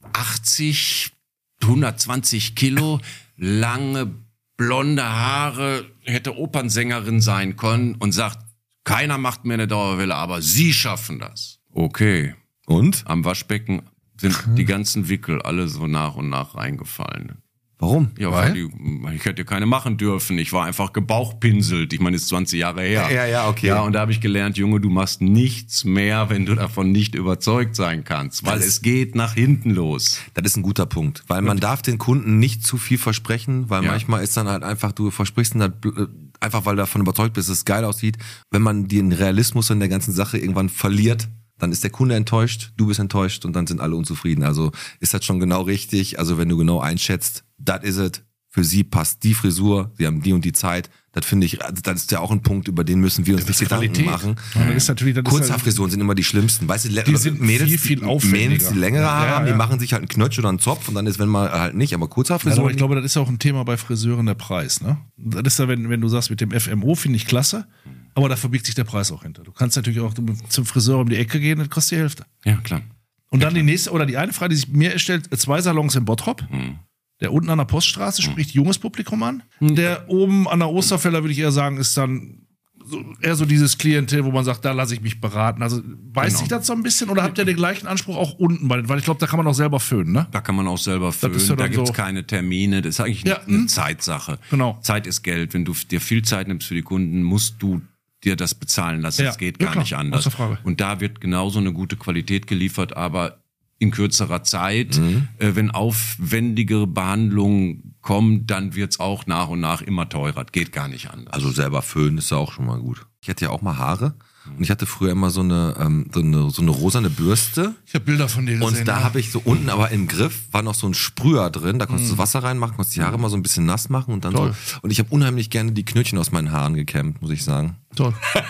achtzig, hundertzwanzig Kilo, lange blonde Haare, hätte Opernsängerin sein können und sagt, keiner macht mir eine Dauerwelle, aber Sie schaffen das. Okay. Und? Am Waschbecken sind die ganzen Wickel alle so nach und nach reingefallen. Warum? Ja, weil die, ich hätte keine machen dürfen. Ich war einfach gebauchpinselt. Ich meine, das ist zwanzig Jahre her. Ja, ja, okay. Ja, und da habe ich gelernt, Junge, du machst nichts mehr, wenn du davon nicht überzeugt sein kannst, weil Das- es geht nach hinten los. Das ist ein guter Punkt, weil man darf den Kunden nicht zu viel versprechen, weil Ja. manchmal ist dann halt einfach, du versprichst dann halt, einfach, weil du davon überzeugt bist, dass es geil aussieht. Wenn man den Realismus in der ganzen Sache irgendwann verliert, dann ist der Kunde enttäuscht, du bist enttäuscht und dann sind alle unzufrieden. Also ist das schon genau richtig. Also wenn du genau einschätzt, das is it, für sie passt die Frisur, sie haben die und die Zeit, das finde ich, also das ist ja auch ein Punkt, über den müssen wir uns nicht Gedanken machen. Ja, das ist natürlich, das ist Kurzhaarfrisuren sind immer die schlimmsten. Weißt du, le- Die sind Mädels, viel, viel die- aufwendiger. Mädels, die längere Haare Ja, haben, die ja. machen sich halt einen Knötsch oder einen Zopf und dann ist, wenn mal halt nicht, aber Ja, Kurzhaarfrisuren. aber ich glaube, das ist auch ein Thema bei Friseuren, der Preis. Ne? Das ist ja, wenn, wenn du sagst, mit dem F M O finde ich klasse, aber da verbiegt sich der Preis auch hinter. Du kannst natürlich auch zum Friseur um die Ecke gehen, das kostet die Hälfte. Ja, klar. Und dann die nächste, oder die eine Frage, die sich mir stellt, zwei Salons in Bottrop. Der unten an der Poststraße spricht junges Publikum an. Der oben an der Osterfelder, würde ich eher sagen, ist dann so, eher so dieses Klientel, wo man sagt, da lasse ich mich beraten. Also weiß Genau. sich das so ein bisschen oder habt ihr den gleichen Anspruch auch unten bei den? Weil ich glaube, da kann man auch selber föhnen, ne? Da kann man auch selber füllen, ist ja da dann gibt's so- keine Termine, das ist eigentlich Ja, eine hm. Zeitsache. Genau. Zeit ist Geld, wenn du dir viel Zeit nimmst für die Kunden, musst du dir das bezahlen lassen, Ja, das geht ja gar klar, nicht anders. außer Frage. Und da wird genauso eine gute Qualität geliefert, aber in kürzerer Zeit, Mhm. äh, wenn aufwendigere Behandlungen kommen, dann wird's auch nach und nach immer teurer, geht gar nicht anders. Also selber föhnen ist ja auch schon mal gut. Ich hatte ja auch mal Haare und ich hatte früher immer so eine, ähm, so eine, so eine rosane Bürste. Ich habe Bilder von dir gesehen. Und da ja. habe ich so unten aber im Griff war noch so ein Sprüher drin, da konntest du Wasser reinmachen, konntest die Haare mal so ein bisschen nass machen und dann Toll. so. Und ich habe unheimlich gerne die Knötchen aus meinen Haaren gekämmt, muss ich sagen. Toll.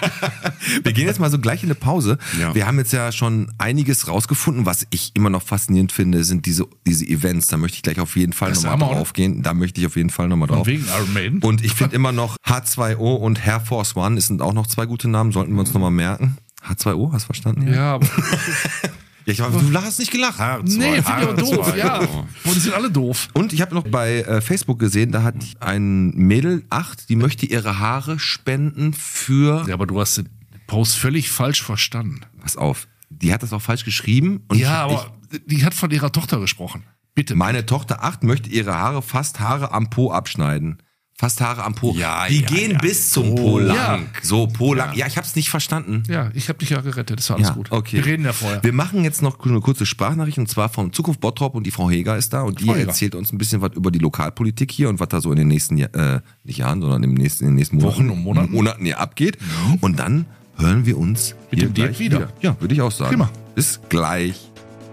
Wir gehen jetzt mal so gleich in eine Pause. Ja. Wir haben jetzt ja schon einiges rausgefunden. Was ich immer noch faszinierend finde, sind diese, diese Events. Da möchte ich gleich auf jeden Fall Das ist nochmal der Hammer, drauf gehen. Da möchte ich auf jeden Fall nochmal drauf. Wegen Iron Maiden. Und ich finde immer noch H zwei O und Air Force One sind auch noch zwei gute Namen, sollten wir uns nochmal merken. H zwei O, hast du verstanden? Ja, aber. Ja, ich, du hast nicht gelacht. Nee, finde ich aber doof. zwei, Ja. oh. Und die sind alle doof. Und ich habe noch bei äh, Facebook gesehen, da hat ein Mädel, acht, die möchte ihre Haare spenden für, Ja, aber du hast den Post völlig falsch verstanden. pass auf, die hat das auch falsch geschrieben. Und Ja, ich, aber die hat von ihrer Tochter gesprochen. Bitte. Meine Tochter acht möchte ihre Haare fast Haare am Po abschneiden. Fast Haare am Po. Ja, die ja, gehen ja. bis zum Oh, Po lang. ja. So, Po lang. Ja, ich hab's nicht verstanden. Ja, ich habe dich ja gerettet, das war alles Ja, gut. okay. Wir reden ja vorher. Wir machen jetzt noch eine kurze Sprachnachricht und zwar von Zukunft Bottrop und die Frau Heger ist da und die Frau Heger. erzählt uns ein bisschen was über die Lokalpolitik hier und was da so in den nächsten, Ja- äh, nicht Jahren, sondern im nächsten, in den nächsten Monaten, Wochen und Monaten. Monaten hier abgeht. Und dann hören wir uns Mit hier dem Dirk gleich wieder. Ja, würde ich auch sagen. Prima. Bis gleich.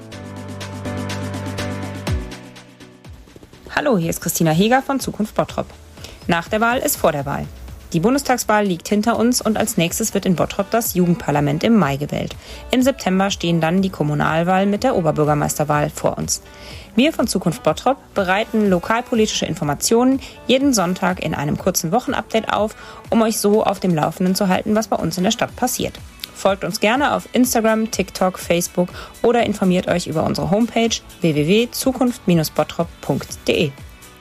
Hallo, hier ist Christina Heger von Zukunft Bottrop. Nach der Wahl ist vor der Wahl. Die Bundestagswahl liegt hinter uns und als nächstes wird in Bottrop das Jugendparlament im Mai gewählt. Im September stehen dann die Kommunalwahlen mit der Oberbürgermeisterwahl vor uns. Wir von Zukunft Bottrop bereiten lokalpolitische Informationen jeden Sonntag in einem kurzen Wochenupdate auf, um euch so auf dem Laufenden zu halten, was bei uns in der Stadt passiert. Folgt uns gerne auf Instagram, TikTok, Facebook oder informiert euch über unsere Homepage w w w punkt zukunft Bindestrich bottrop punkt d e.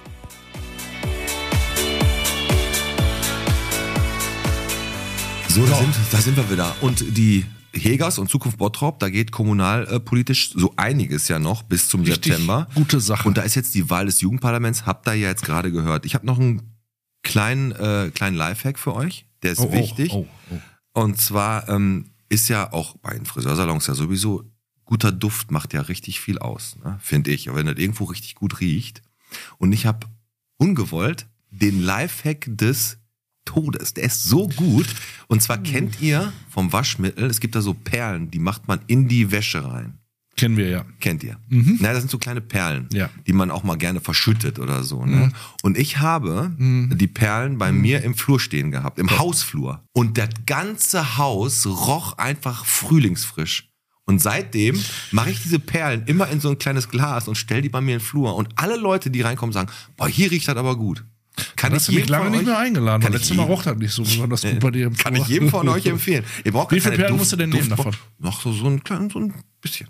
So, da sind, da sind wir wieder. Und die Hegers und Zukunft Bottrop, da geht kommunalpolitisch so einiges ja noch bis zum Richtig September. gute Sache. Und da ist jetzt die Wahl des Jugendparlaments, habt ihr ja jetzt gerade gehört. Ich habe noch einen kleinen, äh, kleinen Lifehack für euch, der ist Oh, oh, wichtig. oh, oh. Und zwar ähm, ist ja auch bei den Friseursalons ja sowieso, guter Duft macht ja richtig viel aus, ne? Finde ich. Wenn das irgendwo richtig gut riecht. Und ich habe ungewollt den Lifehack des Todes. Der ist so gut. Und zwar kennt ihr vom Waschmittel, es gibt da so Perlen, die macht man in die Wäsche rein. Kennen wir ja. Kennt ihr? Mhm. Na, das sind so kleine Perlen, Ja. die man auch mal gerne verschüttet oder so. Ne? Mhm. Und ich habe mhm. die Perlen bei mhm. mir im Flur stehen gehabt, im ja. Hausflur. Und das ganze Haus roch einfach frühlingsfrisch. Und seitdem mache ich diese Perlen immer in so ein kleines Glas und stelle die bei mir in den Flur. Und alle Leute, die reinkommen, sagen, boah, hier riecht das aber gut. Kann hast ich du mich lange von nicht euch, mehr eingeladen. kann weil ich Letztes Mal jedem- roch das nicht so besonders gut bei dir im Kann Flur. ich jedem von euch empfehlen. Ihr braucht gar Wie viele keine Perlen Duft- musst du denn nehmen Duft- davon? Noch so, so ein kleines, so ein bisschen.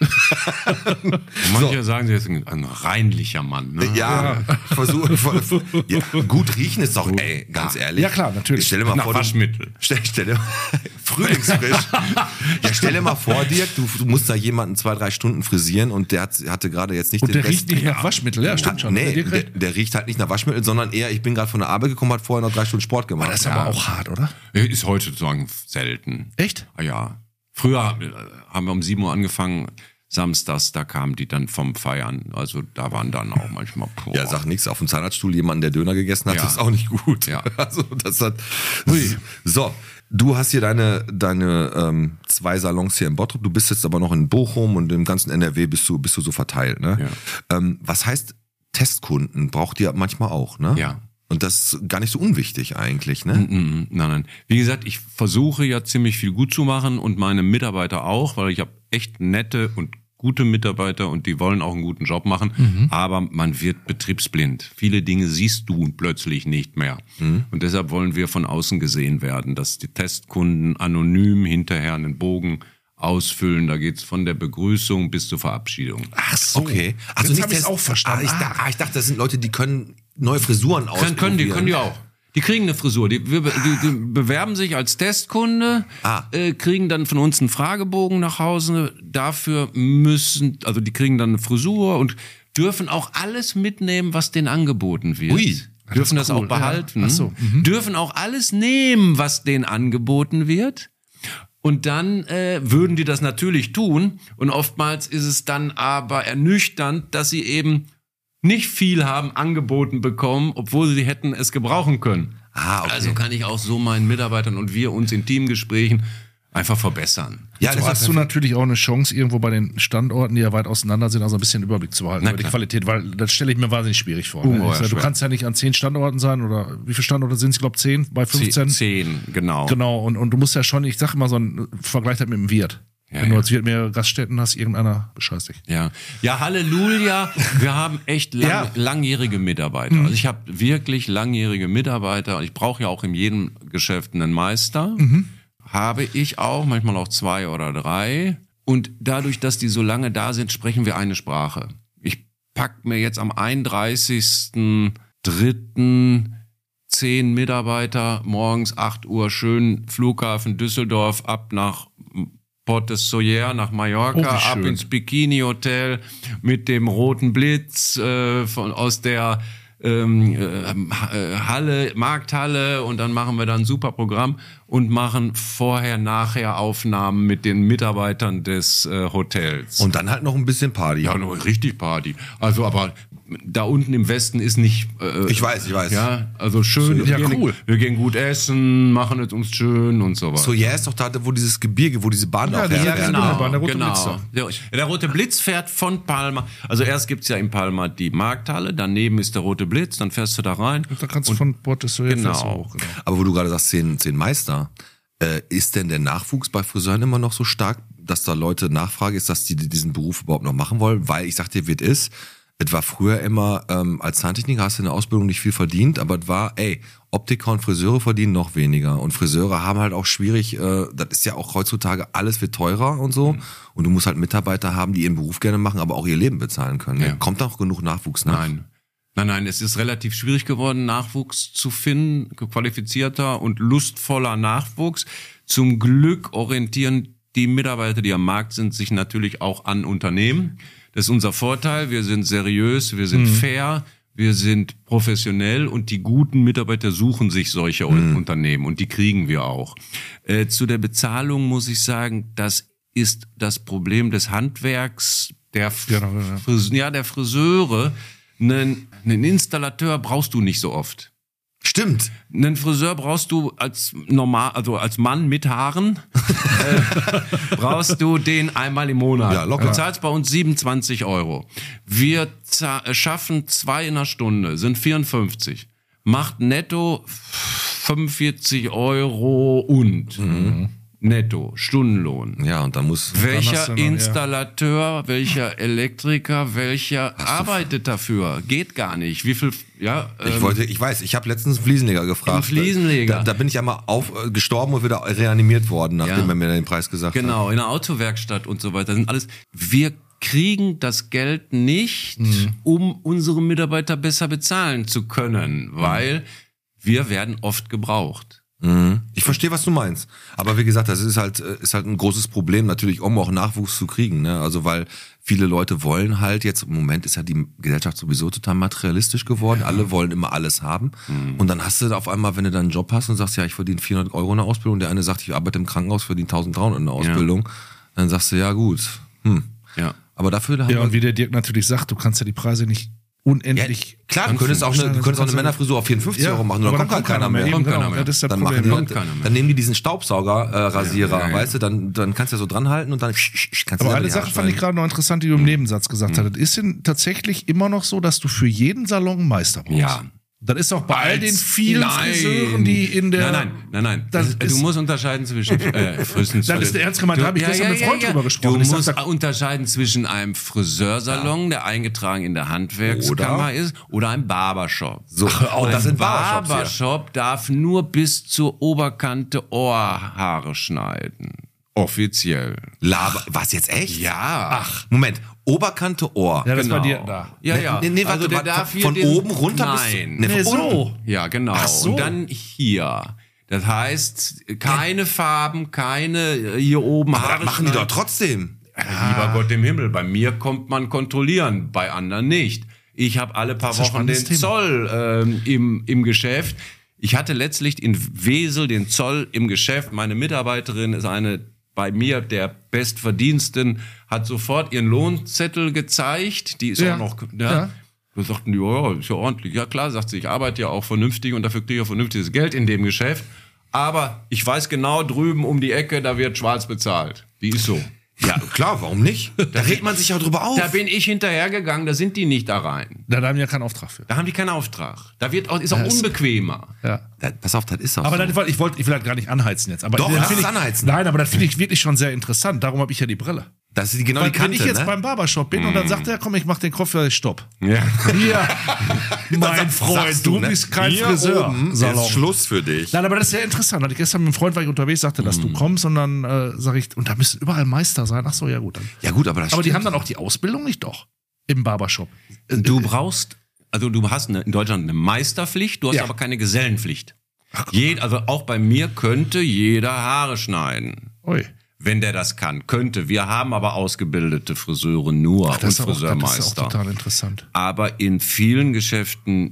Manche sagen, sie ist ein, ein reinlicher Mann. Ne? Ja, ich versuche. Ja, gut riechen ist doch, ey, ganz ehrlich. Ja, klar, natürlich. Stell dir mal Nach vor, du- Waschmittel. Stell, stell dir frühlingsfrisch. Ja, stell dir mal vor, Dirk, du, du musst da jemanden zwei, drei Stunden frisieren und der hat, hatte gerade jetzt nicht Und den der riecht besten- nicht nach Waschmittel, ja, stimmt schon. Nee, Der der, direkt- der riecht halt nicht nach Waschmittel, sondern eher, ich bin gerade von der Arbeit gekommen, hat vorher noch drei Stunden Sport gemacht. Das ist aber auch hart, oder? Ist heutzutage selten. Echt? Ah, ja. Früher äh, haben wir um sieben Uhr angefangen, samstags, da kamen die dann vom Feiern. Also da waren dann auch manchmal... Boah. Ja, sag nichts. Auf dem Zahnarztstuhl jemanden, der Döner gegessen hat, Ja. das ist auch nicht gut. Ja. Also das hat. So, du hast hier deine deine ähm, zwei Salons hier in Bottrop. Du bist jetzt aber noch in Bochum und im ganzen N R W bist du bist du so verteilt, ne? Ja. Ähm, was heißt Testkunden? Braucht ihr manchmal auch, ne? Ja. Und das ist gar nicht so unwichtig eigentlich, ne? Mm, Nein, nein. Wie gesagt, ich versuche ja ziemlich viel gut zu machen und meine Mitarbeiter auch, weil ich habe echt nette und gute Mitarbeiter und die wollen auch einen guten Job machen, Mhm. aber man wird betriebsblind. Viele Dinge siehst du plötzlich nicht mehr. Mhm. Und deshalb wollen wir von außen gesehen werden, dass die Testkunden anonym hinterher einen Bogen ausfüllen. Da geht's von der Begrüßung bis zur Verabschiedung. Ach so. Okay. Jetzt hab ich's Test- auch verstanden. Ah, ich, Ah. da, ah, ich dachte, das sind Leute, die können neue Frisuren ausprobieren. Können, können die, können die auch. Die kriegen eine Frisur. Die, die, die bewerben sich als Testkunde, Ah. äh, kriegen dann von uns einen Fragebogen nach Hause. Dafür müssen, also die kriegen dann eine Frisur und dürfen auch alles mitnehmen, was denen angeboten wird. Ui. Dürfen das, cool, auch behalten. ja. Ach so, mhm. Dürfen auch alles nehmen, was denen angeboten wird. Und dann äh, würden die das natürlich tun. Und oftmals ist es dann aber ernüchternd, dass sie eben nicht viel haben angeboten bekommen, obwohl sie hätten es gebrauchen können. Ah, okay. Also kann ich auch so meinen Mitarbeitern und wir uns in Teamgesprächen einfach verbessern. Ja, So das hast ist du natürlich auch eine Chance, irgendwo bei den Standorten, die ja weit auseinander sind, also ein bisschen Überblick zu behalten Na über die klar. Qualität, weil das stelle ich mir wahnsinnig schwierig vor. Ungeheuer Ich sag, du schwer. kannst ja nicht an zehn Standorten sein oder wie viele Standorte sind es? Ich glaube zehn bei fünfzehn. Zehn, genau. Genau, und, und du musst ja schon, ich sag immer so ein Vergleich halt mit dem Wirt. Ja, Wenn du ja. als Wirt mehrere Gaststätten hast, irgendeiner bescheißt dich. Ja, ja, Halleluja. Wir haben echt lang, Ja. langjährige Mitarbeiter. Also ich habe wirklich langjährige Mitarbeiter. Ich brauche ja auch in jedem Geschäft einen Meister. Habe ich auch, manchmal auch zwei oder drei. Und dadurch, dass die so lange da sind, sprechen wir eine Sprache. Ich pack mir jetzt am einunddreißigsten dritten zehn Mitarbeiter morgens acht Uhr schön Flughafen Düsseldorf ab nach Port des Soyer, nach Mallorca, Oh, wie ab schön. ins Bikini Hotel mit dem roten Blitz äh, von aus der ähm, äh, Halle, Markthalle und dann machen wir dann ein super Programm und machen vorher, nachher Aufnahmen mit den Mitarbeitern des äh, Hotels. Und dann halt noch ein bisschen Party. Ja, noch richtig Party. Also, aber da unten im Westen ist nicht. Äh, Ich weiß, ich weiß. Ja, also schön. Ja, wir gehen, cool. Wir gehen gut essen, machen es uns schön und so weiter. So, ja, ist doch da, wo dieses Gebirge, wo diese Bahn Ja, auch die- herfährt. ja, genau, genau, der rote genau. Blitz da. Der, der rote Blitz fährt von Palma. Also erst gibt's ja in Palma die Markthalle, daneben ist der rote Blitz, dann fährst du da rein. Da kannst du von Port de Soleil Genau. fährst du hoch, genau. Aber wo du gerade sagst, zehn, zehn Meister, äh, ist denn der Nachwuchs bei Friseuren immer noch so stark, dass da Leute Nachfrage ist, dass die diesen Beruf überhaupt noch machen wollen? Weil ich sag dir, wie es ist, es war früher immer, ähm, als Zahntechniker hast du in der Ausbildung nicht viel verdient, aber es war, ey, Optiker und Friseure verdienen noch weniger. Und Friseure haben halt auch schwierig, äh, das ist ja auch heutzutage, alles wird teurer und so. Mhm. Und du musst halt Mitarbeiter haben, die ihren Beruf gerne machen, aber auch ihr Leben bezahlen können. Ja. Kommt da auch genug Nachwuchs nach? Nein. Nein, nein, es ist relativ schwierig geworden, Nachwuchs zu finden, qualifizierter und lustvoller Nachwuchs. Zum Glück orientieren die Mitarbeiter, die am Markt sind, sich natürlich auch an Unternehmen. Das ist unser Vorteil. Wir sind seriös, wir sind mhm. fair, wir sind professionell und die guten Mitarbeiter suchen sich solche mhm. Unternehmen und die kriegen wir auch. Äh, zu der Bezahlung muss ich sagen, das ist das Problem des Handwerks, der, Genau, ja. Fris- ja, der Friseure. Einen, einen Installateur brauchst du nicht so oft. Stimmt. Einen Friseur brauchst du als normal, also als Mann mit Haaren, äh, brauchst du den einmal im Monat. Ja, locker. Du zahlst bei uns siebenundzwanzig Euro. Wir za- schaffen zwei in einer Stunde, sind vierundfünfzig. Macht netto fünfundvierzig Euro und mhm. netto, Stundenlohn. Ja, und dann muss... Welcher hast du noch, ja. Installateur, welcher Elektriker, welcher arbeitet dafür? Geht gar nicht. Wie viel, ja. Ich ähm, wollte, ich weiß, ich habe letztens einen Fliesenleger gefragt. Einen Fliesenleger. Da, da bin ich einmal auf, äh, gestorben und wieder reanimiert worden, nachdem Ja. er mir den Preis gesagt hat. Genau, in der Autowerkstatt und so weiter. Das sind alles. Wir kriegen das Geld nicht, Mhm. um unsere Mitarbeiter besser bezahlen zu können, weil wir werden oft gebraucht. Mhm. Ich verstehe, was du meinst. Aber wie gesagt, das ist halt, äh, ist halt ein großes Problem, natürlich, um auch Nachwuchs zu kriegen, ne? Also, weil viele Leute wollen halt jetzt, im Moment ist ja die Gesellschaft sowieso total materialistisch geworden. Ja. Alle wollen immer alles haben. Mhm. Und dann hast du auf einmal, wenn du dann einen Job hast und sagst, ja, ich verdiene vierhundert Euro in der Ausbildung, der eine sagt, ich arbeite im Krankenhaus, verdiene eintausenddreihundert in der Ausbildung, ja. Dann sagst du, ja, gut. Hm. Ja. Aber dafür haben Ja, wir, und wie der Dirk natürlich sagt, du kannst ja die Preise nicht unendlich. ja, klar, du könntest auch eine, du könntest auch eine Männerfrisur auf vierundfünfzig Euro machen, oder aber kommt dann gar keiner mehr. Eben, Kommt genau, keiner mehr. ja, das ist das Dann, Problem. machen ne? die, keiner mehr. dann nehmen die diesen Staubsauger-Rasierer, Ja, ja, ja. weißt du, dann, dann kannst du ja so dranhalten und dann kannst du Aber selber eine die Sache Haare fand ich schneiden. gerade noch interessant, die du im Nebensatz gesagt hast. Ist denn tatsächlich immer noch so, dass du für jeden Salon einen Meister brauchst? Ja. Das ist auch bei all den Als- vielen Nein. Friseuren, die in der... Nein, nein, nein, nein. Das du ist- musst unterscheiden zwischen äh, frühestens. Das ist ernst gemeint, da habe ich gestern mit einem Freund drüber gesprochen. Du Ich sag, musst da- unterscheiden zwischen einem Friseursalon, der eingetragen in der Handwerkskammer Oder? ist, oder einem Barbershop. So, auch Und das ein sind Barbershops, ja. Barbershop darf nur bis zur Oberkante Ohrhaare schneiden. Offiziell. Laber, was jetzt echt? Ja. Ach, Moment. Oberkante Ohr. Ja, das genau. war dir da. Ja, ja. Nee, nee, warte, also der warte, darf hier von den, oben runter bis zu- Nein. nee, von Nee, so. unten. Ja, genau. Ach so. Und dann hier. Das heißt, keine Farben, keine äh, hier oben Aber Haare. das machen die schneiden. doch trotzdem. Lieber Gott im Himmel, bei mir kommt man kontrollieren, bei anderen nicht. Ich habe alle paar ist ein Wochen den spannendes Thema. Zoll ähm, im, im Geschäft. Ich hatte letztlich in Wesel den Zoll im Geschäft. Meine Mitarbeiterin ist eine bei mir der Bestverdiensten, hat sofort ihren Lohnzettel gezeigt. Die ist Ja. auch noch... Ja. Ja. Da sagten die, ja, ist ja ordentlich. Ja klar, sagt sie, ich arbeite ja auch vernünftig und dafür kriege ich auch vernünftiges Geld in dem Geschäft. Aber ich weiß genau, drüben um die Ecke, da wird schwarz bezahlt. Die ist so. Ja, klar, warum nicht? Da regt man sich ja drüber auf. Da bin ich hinterhergegangen, da sind die nicht da rein. Da haben wir ja keinen Auftrag für. Da haben die keinen Auftrag. Da wird auch, ist auch Ja, ist- unbequemer. Ja. Da, pass auf, das ist auch Aber so. dann, ich wollte, ich will das gar nicht anheizen jetzt. Aber Doch, das lass finde es ich- anheizen. Nein, aber das finde ich wirklich schon sehr interessant. Darum habe ich ja die Brille. Das ist die, genau Weil, die wenn Kante, ich jetzt ne? beim Barbershop bin und dann sagt er, komm, ich mach den Kopf, ja, stopp. Ja. Hier, mein Sag- Freund, sagst du, ne? bist kein Hier Friseur. oben Salon. ist Schluss für dich. Nein, aber das ist sehr interessant. Hatte ich gestern mit einem Freund war ich unterwegs, sagte, dass du kommst und dann äh, sage ich, und da müssen überall Meister sein. Ach so, ja gut. Dann. Ja gut, aber das Aber die stimmt. haben dann auch die Ausbildung nicht doch im Barbershop. Du brauchst, also du hast eine, in Deutschland eine Meisterpflicht, du hast Ja. aber keine Gesellenpflicht. Jed, also auch bei mir könnte jeder Haare schneiden. Ui. Wenn der das kann, könnte. Wir haben aber ausgebildete Friseure nur Ach, das, und ist auch, das ist auch Friseurmeister. total interessant. Aber in vielen Geschäften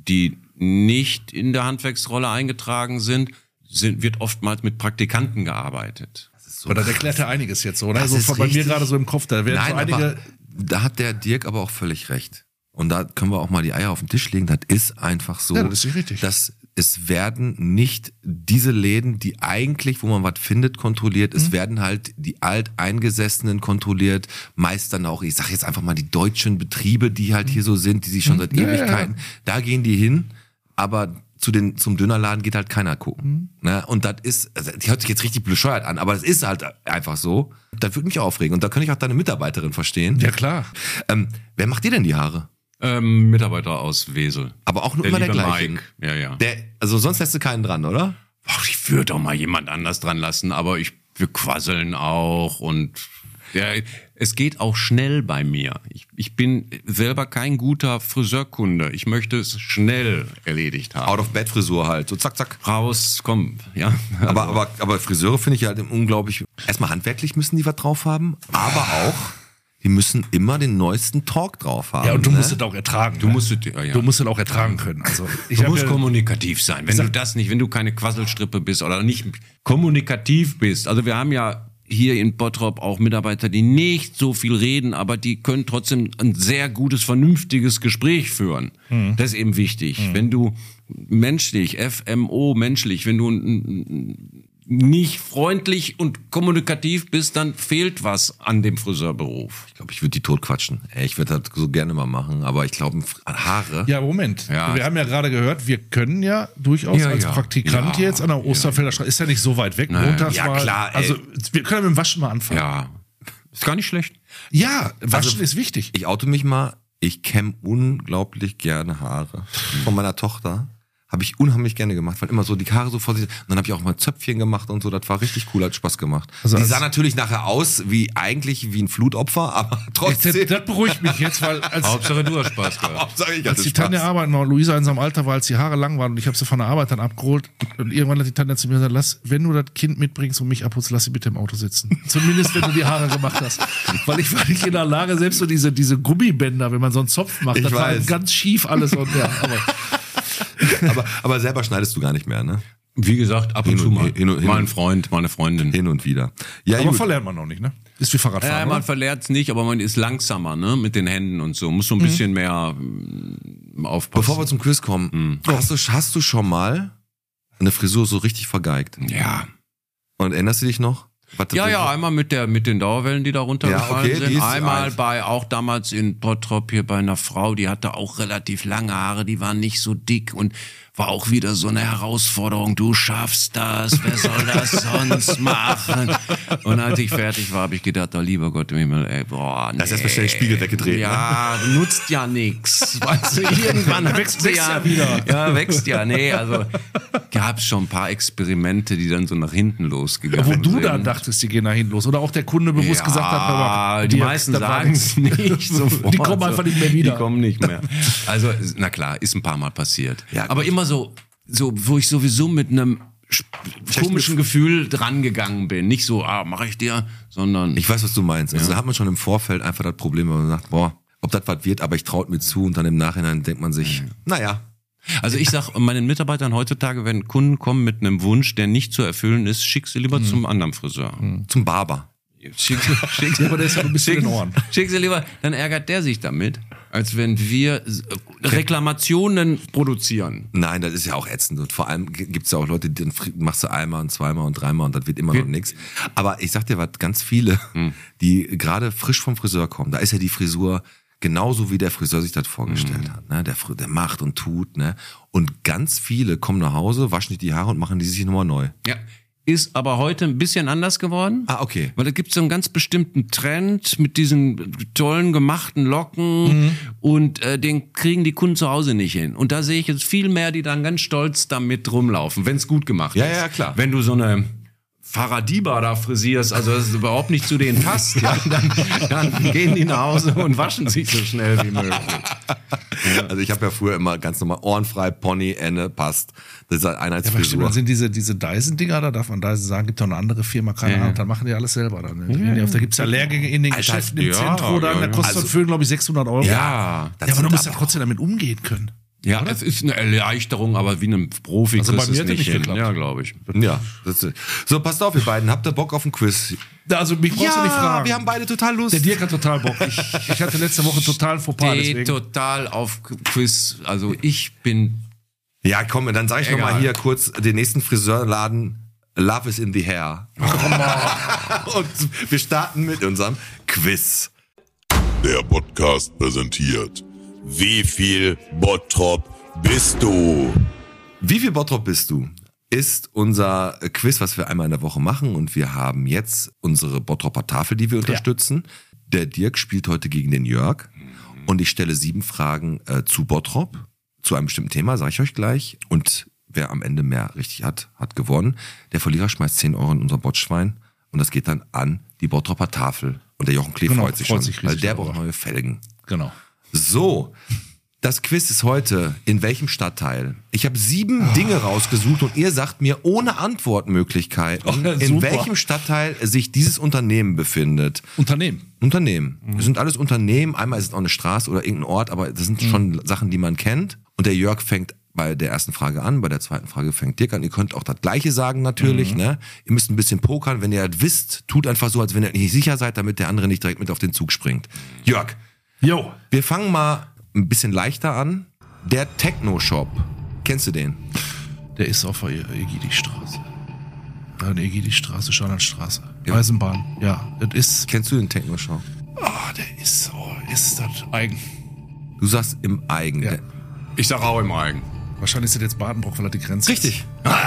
die nicht in der Handwerksrolle eingetragen sind, sind wird oftmals mit Praktikanten gearbeitet. So das erklärt ja einiges jetzt, oder? Das So ist von bei mir richtig. gerade so im Kopf, da werden Nein, so einige. aber da hat der Dirk aber auch völlig recht. Und da können wir auch mal die Eier auf den Tisch legen. Das ist einfach so. Ja, das ist nicht richtig. Dass es werden nicht diese Läden, die eigentlich, wo man was findet, kontrolliert. Es mhm. werden halt die Alteingesessenen kontrolliert. Meist dann auch, ich sag jetzt einfach mal die deutschen Betriebe, die halt hier so sind, die sich schon seit Ja, Ewigkeiten, ja. da gehen die hin. Aber zu den, zum Dönerladen geht halt keiner gucken. Mhm. Ne? Und das ist, also, die hört sich jetzt richtig bescheuert an, aber das ist halt einfach so. Das würde mich aufregen. Und da kann ich auch deine Mitarbeiterin verstehen. Ja, klar. Ähm, wer macht dir denn die Haare? Ähm, Mitarbeiter aus Wesel. Aber auch nur Der immer der liebe gleiche. Mike. Ja, ja. Der, also sonst lässt du keinen dran, oder? Boah, ich würde doch mal jemand anders dran lassen, aber ich, wir quasseln auch und ja, es geht auch schnell bei mir. Ich, ich bin selber kein guter Friseurkunde. Ich möchte es schnell erledigt haben. Out-of-Bed-Frisur halt, so zack, zack. Raus, komm, ja. Also, Aber, aber, aber Friseure finde ich halt unglaublich, erstmal handwerklich müssen die was drauf haben, aber auch, die müssen immer den neuesten Talk drauf haben. Ja, und du ne? musst es auch ertragen. Du ne? musst es, ja, ja. Du musst es auch ertragen können. Also, ich Du hab musst ja, kommunikativ sein. Wenn sag- du das nicht, wenn du keine Quasselstrippe bist oder nicht kommunikativ bist. Also wir haben ja hier in Bottrop auch Mitarbeiter, die nicht so viel reden, aber die können trotzdem ein sehr gutes, vernünftiges Gespräch führen. Hm. Das ist eben wichtig. Wenn du menschlich, F M O, menschlich, wenn du n- nicht freundlich und kommunikativ bist, dann fehlt was an dem Friseurberuf. Ich glaube, ich würde die tot quatschen. Ey, ich würde das so gerne mal machen, aber ich glaube, Haare. Ja, Moment. Ja. Wir haben ja gerade gehört, wir können ja durchaus Ja, als ja. Praktikant Ja, jetzt an der Osterfelder Straße, ist ja nicht so weit weg, Nein. montags Ja, mal. klar, ey. Also wir können mit dem Waschen mal anfangen. Ja, ist gar nicht schlecht. Ja, Waschen Also, ist wichtig. Ich oute mich mal, ich kämme unglaublich gerne Haare. Von meiner Tochter habe ich unheimlich gerne gemacht, weil immer so die Haare so vor sich. Und dann habe ich auch mal Zöpfchen gemacht und so, das war richtig cool, hat Spaß gemacht. Also die als- sah natürlich nachher aus wie eigentlich wie ein Flutopfer, aber Das, trotzdem. das beruhigt mich jetzt, weil als, Hauptsache du hast Spaß gehabt. Hauptsache ich als hatte die Spaß. Tante arbeiten war, Luisa in seinem Alter war, als die Haare lang waren und ich habe sie von der Arbeit dann abgeholt und irgendwann hat die Tante zu mir gesagt, lass, wenn du das Kind mitbringst und mich abholst, lass sie bitte im Auto sitzen. Zumindest, wenn du die Haare gemacht hast. Weil ich war nicht in der Lage, selbst so diese, diese Gummibänder, wenn man so einen Zopf macht, Ich das war weiß. ganz schief alles und ja, aber aber, aber selber schneidest du gar nicht mehr, ne? Wie gesagt, ab und Hin zu und- mal. hin und- hin mal und- ein Freund, mal eine Freundin. Hin und wieder. Ja, aber gut. verlernt man noch nicht, ne? Ist wie Fahrradfahren, Ja, oder? man verlernt es nicht, aber man ist langsamer, ne, mit den Händen und so. Muss so ein bisschen mehr mm, aufpassen. Bevor wir zum Quiz kommen, hast, du, hast du schon mal eine Frisur so richtig vergeigt? ja. Und erinnerst du dich noch? Was das Ja, denn ja, so- einmal mit der mit den Dauerwellen, die da runtergefallen Ja, okay, die sind. ist Einmal alt. bei auch damals in Bottrop hier bei einer Frau, die hatte auch relativ lange Haare, die waren nicht so dick und war auch wieder so eine Herausforderung. Du schaffst das, wer soll das sonst machen? Und als ich fertig war, habe ich gedacht, oh lieber Gott im Himmel, ey, boah, nee. Da ist erst mal schnell der Spiegel weggedreht, Ja, nutzt ja nix. Weißt du, irgendwann wächst wächst ja ja wieder. Ja, wächst ja. Nee, also gab's schon ein paar Experimente, die dann so nach hinten losgegangen Wo sind. du dann dachtest, die gehen da hinten los. Oder auch der Kunde bewusst Ja, gesagt hat, hör mal, die Dirk, meisten das war sagen nix. es nicht sofort. Die kommen einfach nicht mehr wieder. Die kommen nicht mehr. Also, na klar, ist ein paar Mal passiert. Ja, aber gut. immer so, so, wo ich sowieso mit einem sp- komischen Gefühl dran gegangen bin. Nicht so, ah, mache ich dir, sondern Ich weiß, was du meinst. Also da hat man schon im Vorfeld einfach das Problem, wenn man sagt, boah, ob das was wird, aber ich traut mir zu und dann im Nachhinein denkt man sich, naja. Also ich sag meinen Mitarbeitern heutzutage, wenn Kunden kommen mit einem Wunsch, der nicht zu erfüllen ist, schick sie lieber zum anderen Friseur. Zum Barber. Schick, schick, Ja, aber der ist ja ein bisschen schick, in den Ohren. schick sie lieber, dann ärgert der sich damit, als wenn wir äh, Reklamationen produzieren. Nein, das ist ja auch ätzend. Und vor allem gibt's ja auch Leute, die dann fri- machst du einmal und zweimal und dreimal und das wird immer noch nichts. Aber ich sag dir was, ganz viele, die gerade frisch vom Friseur kommen, da ist ja die Frisur genauso, wie der Friseur sich das vorgestellt hat. Ne? Der, Fr- der macht und tut. Ne? Und ganz viele kommen nach Hause, waschen sich die Haare und machen die sich nochmal neu. Ja. Ist aber heute ein bisschen anders geworden. Ah, okay. Weil da gibt es so einen ganz bestimmten Trend mit diesen tollen gemachten Locken Mhm. und äh, den kriegen die Kunden zu Hause nicht hin. Und da sehe ich jetzt viel mehr, die dann ganz stolz damit rumlaufen, wenn es gut gemacht Ja, ist. ja, klar. Wenn du so eine Faradiba da frisierst, also dass es überhaupt nicht zu denen passt, ja, dann, dann gehen die nach Hause und waschen sich so schnell wie möglich. Also ich habe ja früher immer ganz normal ohrenfrei, Pony, Ende, passt. Das ist halt Ja, aber stimmt, Einheitsfrisur. dann sind diese, diese Dyson-Dinger, da darf man Dyson sagen, gibt doch eine andere Firma, keine Ahnung, dann machen die alles selber. Dann, ne? Da gibt's ja Lehrgänge in den Alter, Geschäften im ja, Zentrum, dann, ja, da ja. kostet Also- so ein Föhn, glaube ich, sechshundert Euro. Ja, ja, das aber du sind musst ja aber trotzdem damit umgehen können. Ja, es ist eine Erleichterung, aber wie einem Profi Also bei kriegst mir du es hat das nicht nicht hin. geklappt. Ja, glaube ich. Ja. Das ist, so, passt auf, ihr beiden. Habt ihr Bock auf ein Quiz? Also mich brauchst du nicht fragen. wir haben beide total Lust. Der Dirk hat total Bock. Ich, ich hatte letzte Woche total Fauxpas, Steht deswegen. total auf Quiz. Also ich bin... Ja, komm, dann sage ich Egal. nochmal hier kurz den nächsten Friseurladen. Love is in the hair. Und wir starten mit unserem Quiz. Der Podcast präsentiert. Wie viel Bottrop bist du? Wie viel Bottrop bist du? Ist unser Quiz, was wir einmal in der Woche machen. Und wir haben jetzt unsere Bottroper Tafel, die wir unterstützen. Ja. Der Dirk spielt heute gegen den Jörg. Und ich stelle sieben Fragen äh, zu Bottrop, zu einem bestimmten Thema, sage ich euch gleich. Und wer am Ende mehr richtig hat, hat gewonnen. Der Verlierer schmeißt zehn Euro in unser Botschwein. Und das geht dann an die Bottroper Tafel. Und der Jochen Klee Genau, freut sich freut schon, sich weil riesig der darüber. braucht neue Felgen. Genau. So, das Quiz ist heute in welchem Stadtteil? Ich habe sieben Dinge rausgesucht und ihr sagt mir ohne Antwortmöglichkeiten, Oh, in super. welchem Stadtteil sich dieses Unternehmen befindet. Unternehmen. Unternehmen. Es sind alles Unternehmen. Einmal ist es auch eine Straße oder irgendein Ort, aber das sind schon Sachen, die man kennt. Und der Jörg fängt bei der ersten Frage an, bei der zweiten Frage fängt Dirk an. Ihr könnt auch das Gleiche sagen natürlich. Ne? Ihr müsst ein bisschen pokern. Wenn ihr das wisst, tut einfach so, als wenn ihr nicht sicher seid, damit der andere nicht direkt mit auf den Zug springt. Jörg, Jo. wir fangen mal ein bisschen leichter an. Der Techno-Shop. Kennst du den? Der ist auf der Egidi-Straße. Ja, die Egidi-Straße, Scharnlandstraße. Ja. Eisenbahn. Ja, das ist... Kennst du den Techno-Shop? Ah, der ist so... Ist das eigen. Du sagst im Eigen. Ja. Der- Ich sag auch im Eigen. Wahrscheinlich ist das jetzt Badenbrock, weil er die Grenze Richtig.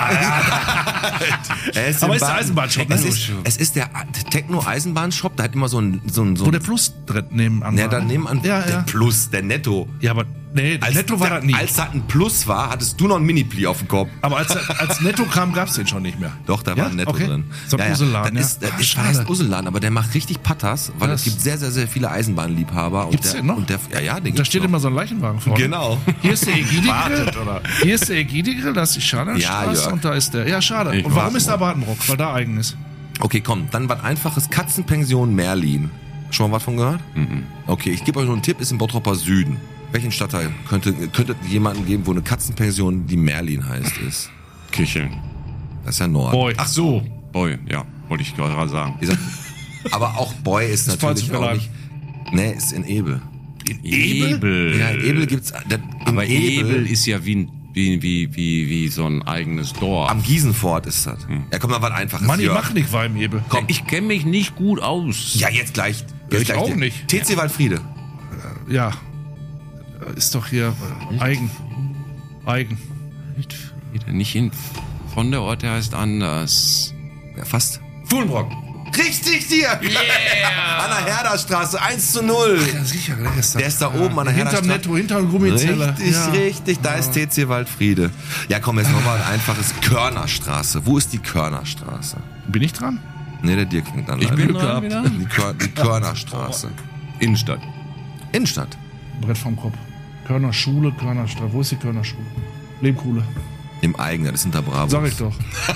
Er ist Aber im ist der Baden- Eisenbahnshop, ne? Es ist, es ist der Techno-Eisenbahn-Shop. Da hat immer so ein... So ein, so Wo ein der Plus drin nebenan ja, war. da nebenan Ja, der ja. Plus, der Netto. Ja, aber... Nee, Als, Netto war der, das nie. Als das ein Plus war, hattest du noch ein Mini-Pli auf dem Kopf. aber als, als Netto kam, gab's den schon nicht mehr. Doch, da Ja? war ein Netto Okay. drin. So ein Uselladen, Das ja. ist, das Ah, ist, schade. heißt Uselladen, aber der macht richtig Patas, weil Das- es gibt sehr, sehr, sehr viele Eisenbahnliebhaber. Und Gibt's der, den noch? Und der, ja, ja, den Da gibt's steht noch. immer so ein Leichenwagen vorne. Genau. Hier ist der Egidi-Grill. Hier ist der Egidi-Grill, das ist die Ja, Scharnlandstraße Jörg. und da ist der... Ja, schade. Ich Und warum warte ist da mal. Badenbrock? Weil da eigen ist. Okay, komm, dann was einfaches. Katzenpension Merlin. Schon mal was von gehört? Mhm. Okay, ich gebe euch nur einen Tipp, ist im Bottroper Süden. Welchen Stadtteil könnte, könnte jemanden geben, wo eine Katzenpension, die Merlin heißt, ist? Kicheln. Das ist ja Norden. Boy. Ach so. Boy, ja. Wollte ich gerade sagen. Ihr sagt, aber auch Boy ist Das natürlich falsche auch Verlag. nicht... Nee, ist in Ebel. Ebel. Ja, in Ebel gibt's... Da, in Aber Ebel ist ja wie, ein- wie, wie, wie, wie so ein eigenes Dorf. Am Giesenfort ist das. Ja, komm mal, was einfaches. Mann, ich Jörg. mach nicht Weimebel. Komm. Ich kenne mich nicht gut aus. Ja, jetzt gleich. Ja, Jetzt ich gleich auch der- nicht. T C Waldfriede. Ja. Ist doch hier äh, eigen. Eigen. Nicht in... Von der Ort, der heißt anders. Ja, fast. Fuhlenbrock. Richtig, dir! Yeah! An der Herderstraße, eins zu null. Ja, sicher, der ist, Der ist da oben an der Hinterm Herderstraße. Netto, hinterm Gummizeller. Richtig, ja. richtig. Da ist T C Waldfriede. Ja, komm, jetzt nochmal ein einfaches. Körnerstraße. Wo ist die Körnerstraße? Bin ich dran? Nee, der Dirk fängt an. Ich leider. bin Glück dran gehabt. wieder. Die, Kör die Körnerstraße. Innenstadt. Innenstadt. Brett vom Kopf. Körner Schule, Körner Straße. Wo ist die Körner Schule? Lebkuhle. Im Eigenen, das ist hinter Bravo. Sag ich doch.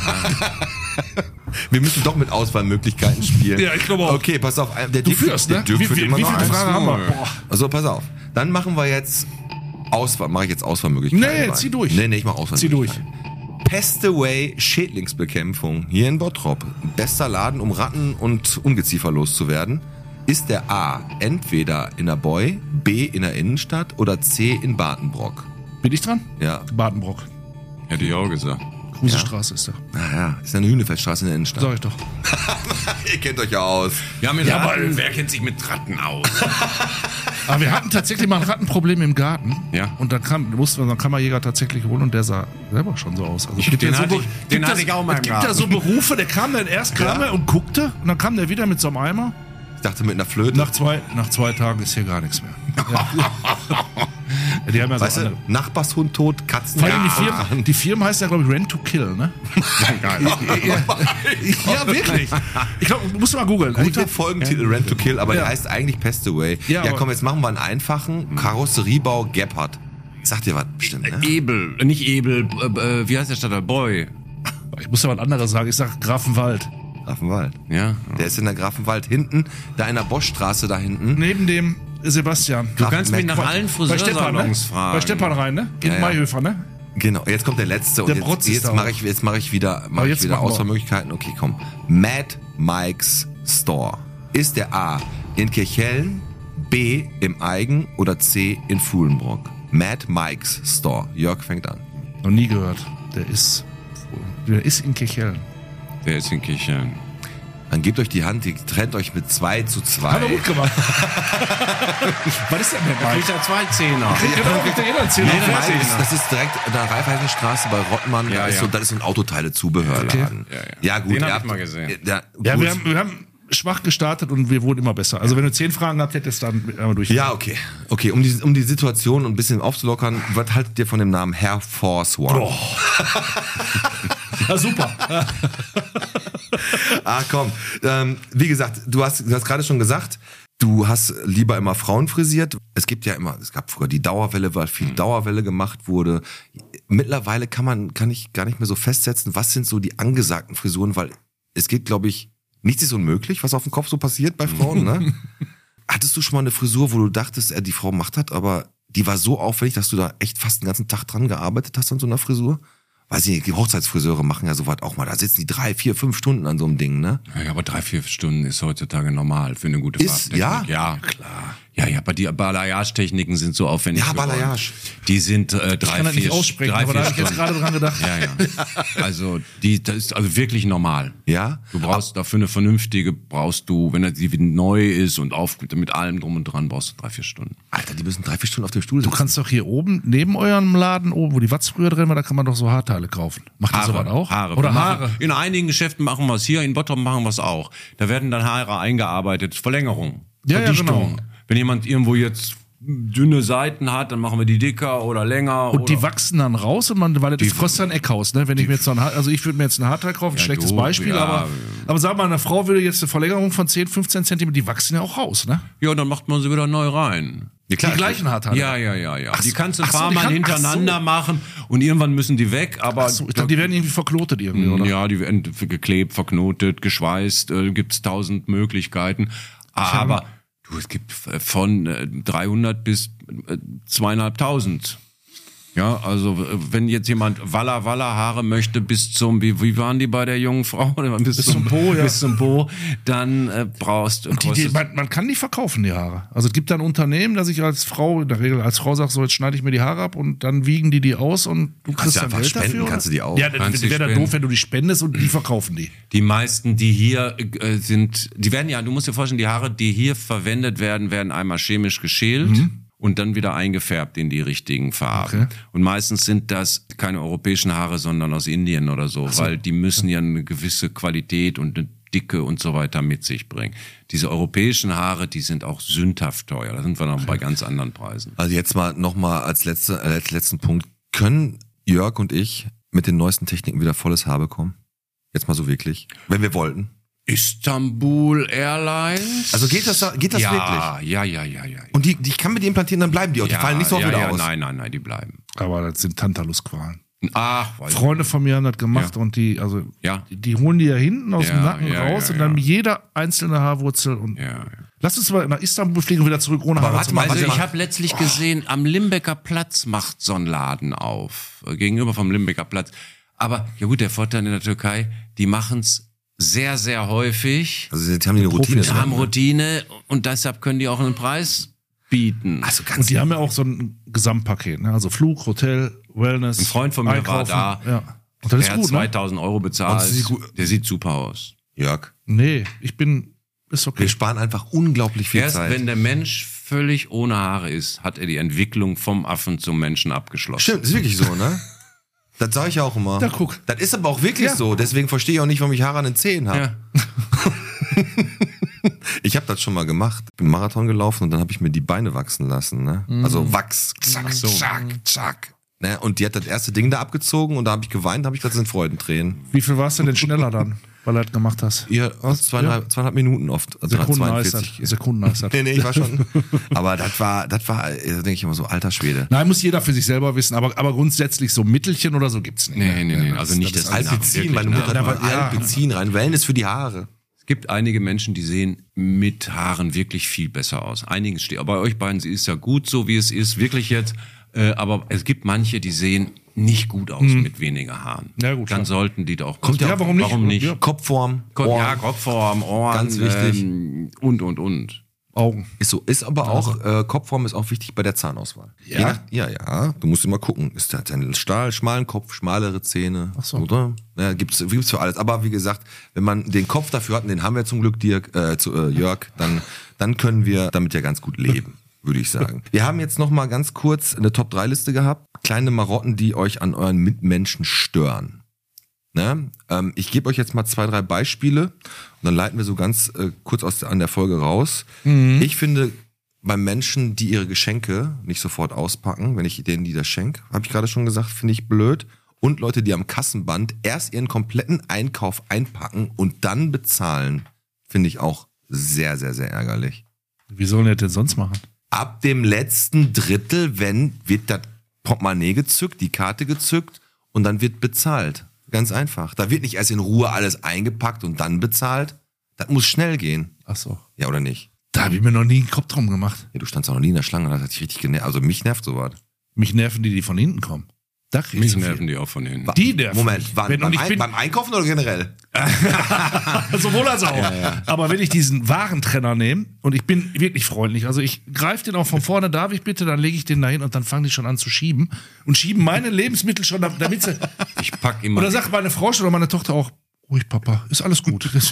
Wir müssen doch mit Auswahlmöglichkeiten spielen. Ja, ich glaube auch. Okay, pass auf. Der Du Dirk- führst, der ne? Dirk Wie, führt wie, immer wie noch viele eins Fragen zu haben wir? null. Boah. Also pass auf. Dann machen wir jetzt Auswahl. Mache ich jetzt Auswahlmöglichkeiten? Nee, rein. zieh durch. Nee, nee, ich mache Zieh durch. Auswahlmöglichkeiten. Pestaway Schädlingsbekämpfung hier in Bottrop. Bester Laden, um Ratten und Ungeziefer loszuwerden. Ist der A entweder in der Boy, B in der Innenstadt oder C in Badenbrock? Bin ich dran? Ja. Badenbrock. Hätte ich auch gesagt. Krusestraße ist da. Naja, ist ja eine Hühnefeldstraße in der Innenstadt. Sag ich doch. Ihr kennt euch ja aus. Ja, mit Ja, Ratten. aber- Wer kennt sich mit Ratten aus? Aber wir hatten tatsächlich mal ein Rattenproblem im Garten. Ja. Und dann kam, mussten wir unseren Kammerjäger tatsächlich holen und der sah selber schon so aus. Also es gibt Den ja so, hatte ich- Be- den gibt hatte das- ich auch mal Es im gibt ja Garten. so Berufe, der kam dann erst kam Ja. er und guckte und dann kam der wieder mit so einem Eimer. Ich dachte mit einer Flöte. Nach zwei, nach zwei Tagen ist hier gar nichts mehr. Ja. Ja, die haben ja so Weißt du, andere. Nachbarshund tot, Katzen Vor allem die, tot. Firma, die Firma heißt ja, glaube ich, Rent to Kill, ne? ja, ja, wirklich. Ich glaube, musst du mal googeln. Guter Folgentitel Rent to Kill, aber Ja. der heißt eigentlich Pestaway. Ja, Ja, aber- komm, jetzt machen wir einen einfachen. Karosseriebau Gebhardt. Sagt dir was bestimmt, ne? Ebel. Nicht Ebel. Äh, äh, wie heißt der Stadtteil? Boy. Ich muss ja was anderes sagen. Ich sag Grafenwald. Grafenwald. Ja. Der ist in der Grafenwald hinten, da in der Boschstraße da hinten. Neben dem Sebastian. Du kannst mich Mac- nach allen Bei Stepan, ne? Friseursalons fragen. Bei Stepan rein, ne? In Ja, ja. Mayhöfer, ne? Genau, jetzt kommt der letzte Der und Protz jetzt, ist da jetzt mache auch. ich, jetzt mache ich wieder, mache ich jetzt wieder machen wir. Auswahlmöglichkeiten. Okay, komm. Mad Mike's Store. Ist der A in Kirchhellen, B im Eigen oder C in Fuhlenbrock? Mad Mike's Store. Jörg fängt an. Noch nie gehört. Der ist, der ist in Kirchhellen. Der ist in Kirchhellen. Dann gebt euch die Hand, die trennt euch mit zwei zu zwei. Hat er gut gemacht. Was ist denn der Mike? Kriegt er zwei Zehner. Genau, kriegt er jeder einen Zehner. Nee, der Fertig. Mike Das ist, das ist direkt an der Raiffeisenstraße bei Rottmann. Ja, da ist ja. so, das ist so ein Autoteile-Zubehörladen. Ja, ja. Ja, gut. Den ihr hab ich habt- mal gesehen. Ja, Ja, gut. wir haben, wir haben schwach gestartet und wir wurden immer besser. Also wenn du zehn Fragen gehabt hättest, dann einmal durch. Ja, okay. Okay, um die, um die Situation ein bisschen aufzulockern, was haltet ihr von dem Namen Air Force One? Oh. Ja, super. Ah, komm. Ähm, wie gesagt, du hast, du hast gerade schon gesagt, du hast lieber immer Frauen frisiert. Es gibt ja immer, es gab früher die Dauerwelle, weil viel Dauerwelle gemacht wurde. Mittlerweile kann man, kann ich gar nicht mehr so festsetzen, was sind so die angesagten Frisuren, weil es geht, glaube ich, nichts ist unmöglich, was auf dem Kopf so passiert bei Frauen, ne? Hattest du schon mal eine Frisur, wo du dachtest, äh, die Frau macht das, aber die war so aufwendig, dass du da echt fast den ganzen Tag dran gearbeitet hast an so einer Frisur? Weiß ich nicht, die Hochzeitsfriseure machen ja sowas auch mal. Da sitzen die drei, vier, fünf Stunden an so einem Ding, ne? Ja, aber drei, vier Stunden ist heutzutage normal für eine gute Ist- Farbtechnik. ja? Ja, klar. Ja, ja, aber die Balayage-Techniken sind so aufwendig. Ja, geworden. Balayage. Die sind äh, drei, Ich kann das vier, nicht aussprechen, drei, aber vier da habe ich jetzt Stunden. gerade dran gedacht. Ja, ja. Also, die, das ist also wirklich normal. Ja? Du brauchst dafür eine vernünftige, brauchst du, wenn die neu ist und auf, mit allem drum und dran, brauchst du drei, vier Stunden. Alter, die müssen drei, vier Stunden auf dem Stuhl Du sitzen. kannst doch hier oben, neben eurem Laden, oben, wo die Watz früher drin war, da kann man doch so Haarteile kaufen. Macht ihr sowas auch? Haare. Oder Wir Haare? Machen, in einigen Geschäften machen wir es hier, in Bottrop machen wir es auch. Da werden dann Haare eingearbeitet, Verlängerung, Ja, ja, Verdichtung. genau. Wenn jemand irgendwo jetzt dünne Seiten hat, dann machen wir die dicker oder länger. Und oder die wachsen dann raus und man, weil das kostet ein Eckhaus, ne? Wenn ich mir jetzt so ein Haar, also ich würde mir jetzt ein Haarteil kaufen, Ja, schlechtes du, Beispiel, ja. aber, aber sag mal, eine Frau würde jetzt eine Verlängerung von zehn, fünfzehn Zentimeter, die wachsen ja auch raus, ne? Ja, dann macht man sie wieder neu rein. Ja, klar, die gleichen Haarteile. Ja, ja, ja, ja. Ach die so, kannst du ein ach so, paar die Mal kann- hintereinander ach so. machen und irgendwann müssen die weg, aber Ach so, ich dachte, die werden irgendwie verklotet irgendwie, oder? ja, die werden geklebt, verknotet, geschweißt, äh, gibt's tausend Möglichkeiten. Aber du, es gibt von äh, dreihundert bis äh, zweieinhalbtausend. Ja, also äh, wenn jetzt jemand Walla Walla Haare möchte bis zum, wie, wie waren die bei der jungen Frau? Bis, Bis zum Po, ja. Bis zum Po, dann äh, brauchst du. Und die, die, man, man kann die verkaufen, die Haare. Also es gibt da ein Unternehmen, dass ich als Frau, in der Regel als Frau sage, so jetzt schneide ich mir die Haare ab und dann wiegen die die aus und du kriegst ja dann einfach Geld spenden, dafür. oder? kannst du die auch. Ja, das Kannst die wäre dann spenden. doof, wenn du die spendest und die verkaufen die. Die meisten, die hier äh, sind, die werden ja, du musst dir vorstellen, die Haare, die hier verwendet werden, werden einmal chemisch geschält und dann wieder eingefärbt in die richtigen Farben. Okay. Und meistens sind das keine europäischen Haare, sondern aus Indien oder so, weil die müssen ja eine gewisse Qualität und eine Dicke und so weiter mit sich bringen. Diese europäischen Haare, die sind auch sündhaft teuer. Da sind wir noch bei ganz anderen Preisen. Also jetzt mal nochmal als letzte, äh, als letzten Punkt. Können Jörg und ich mit den neuesten Techniken wieder volles Haar bekommen? Jetzt mal so wirklich. Wenn wir wollten. Istanbul Airlines? Also geht das, geht das ja, wirklich? Ja, ja, ja, ja. Und die, die ich kann mit die implantieren, dann bleiben die auch. Die ja, fallen nicht so ja, wieder ja, aus. Nein, nein, nein, die bleiben. Aber das sind Tantalusqualen. Ach, weiß Freunde von mir haben das gemacht Ja. und die, also Ja. die, die holen die ja hinten aus dem Ja, Nacken ja, raus ja, und dann ja. jeder einzelne Haarwurzel und Ja, ja. lass uns mal nach Istanbul fliegen und wieder zurück ohne Aber Haare warte zu mal, machen. Also warte ich mal. habe letztlich gesehen, am Limbecker Platz macht so ein Laden auf. äh, Gegenüber vom Limbecker Platz. Aber ja gut, der Vorteil in der Türkei, die machen's sehr, sehr häufig. Also jetzt haben die eine Routine. Die haben Routine und deshalb können die auch einen Preis bieten. Also ganz Und die haben ja auch so ein Gesamtpaket, ne? Also Flug, Hotel, Wellness. Ein Freund von mir Einkaufen. war da. Ja. Und das ist der hat gut, ne? zweitausend Euro bezahlt. Und sie gut- Der sieht super aus. Jörg, Nee, ich bin, ist okay. wir sparen einfach unglaublich viel Erst Zeit. wenn der Mensch völlig ohne Haare ist, hat er die Entwicklung vom Affen zum Menschen abgeschlossen. Stimmt, ist wirklich so, ne? Das sage ich ja auch immer. Da guck. Das ist aber auch wirklich Ja. so. Deswegen verstehe ich auch nicht, warum ich Haare an den Zehen habe. Ja. Ich habe das schon mal gemacht. Bin Marathon gelaufen und dann habe ich mir die Beine wachsen lassen. Ne? Also Wachs. Zack, zack, zack. Ne? Und die hat das erste Ding da abgezogen und da habe ich geweint, habe ich das in Freudentränen. Wie viel warst du denn schneller dann, weil du das gemacht hast? Ihr zweieinhalb, zweieinhalb Minuten oft. Also nach Sekunden heißt zweiundvierzig. das. Sekunden heißt das. Nee, nee, ich war schon. Aber das war, das war, äh, denke ich immer so, alter Schwede. Nein, muss jeder für sich selber wissen, aber, aber grundsätzlich so Mittelchen oder so gibt's nicht. Nee, nee, nee. Ja, Also nicht das, Alpizin, meine Mutter hat Ja, mal aber- ja. Alpizin rein. Wellness für die Haare. Es gibt einige Menschen, die sehen mit Haaren wirklich viel besser aus. Einigen steht, aber bei euch beiden ist ja gut so, wie es ist, wirklich jetzt. Äh, aber es gibt manche, die sehen nicht gut aus hm. mit weniger Haaren. Ja, gut, Dann klar. sollten die doch. Kommt ja, ja, warum nicht? Warum nicht? Ja. Kopfform, Ko- Ohren, Ja, Kopfform, Ohren. Ganz wichtig. Ähm, und, und, und. Augen. ist so. Ist aber auch, äh, Kopfform ist auch wichtig bei der Zahnauswahl. Ja? Je nach, ja, ja. Du musst immer gucken. Ist der, hat der einen Stahl, schmalen Kopf, schmalere Zähne? Ach so. Oder? Ja, gibt's, gibt's für alles. Aber wie gesagt, wenn man den Kopf dafür hat, und den haben wir zum Glück, Dirk, äh, zu, äh, Jörg, dann, dann können wir damit ja ganz gut leben, würde ich sagen. Wir haben jetzt noch mal ganz kurz eine Top drei Liste gehabt. Kleine Marotten, die euch an euren Mitmenschen stören. Ne? Ähm, ich gebe euch jetzt mal zwei, drei Beispiele und dann leiten wir so ganz äh, kurz aus der, an der Folge raus. Mhm. Ich finde, bei Menschen, die ihre Geschenke nicht sofort auspacken, wenn ich denen die das schenke, habe ich gerade schon gesagt, finde ich blöd. Und Leute, die am Kassenband erst ihren kompletten Einkauf einpacken und dann bezahlen, finde ich auch sehr, sehr, sehr ärgerlich. Wie sollen die das denn sonst machen? Ab dem letzten Drittel, wenn, wird das Portemonnaie gezückt, die Karte gezückt und dann wird bezahlt. Ganz einfach. Da wird nicht erst in Ruhe alles eingepackt und dann bezahlt. Das muss schnell gehen. Ach so. Ja, oder nicht? Da habe ich mir noch nie einen Kopf drum gemacht. Ja, du standst auch noch nie in der Schlange, das hat dich richtig genervt. Also mich nervt sowas. Mich nerven die, die von hinten kommen. Da krieg ich Mich zu viel. nerven die auch von hinten. Die nerven Moment, mich. wann, Wenn- beim, und ich Ein, bin- beim Einkaufen oder generell? Sowohl als auch. Aber wenn ich diesen Warentrenner nehme und ich bin wirklich freundlich, also ich greife den auch von vorne, darf ich bitte, dann lege ich den dahin und dann fangen die schon an zu schieben und schieben meine Lebensmittel schon, damit sie. Ich pack immer, Oder sagt meine Frau schon oder meine Tochter auch, ruhig Papa, ist alles gut. Das,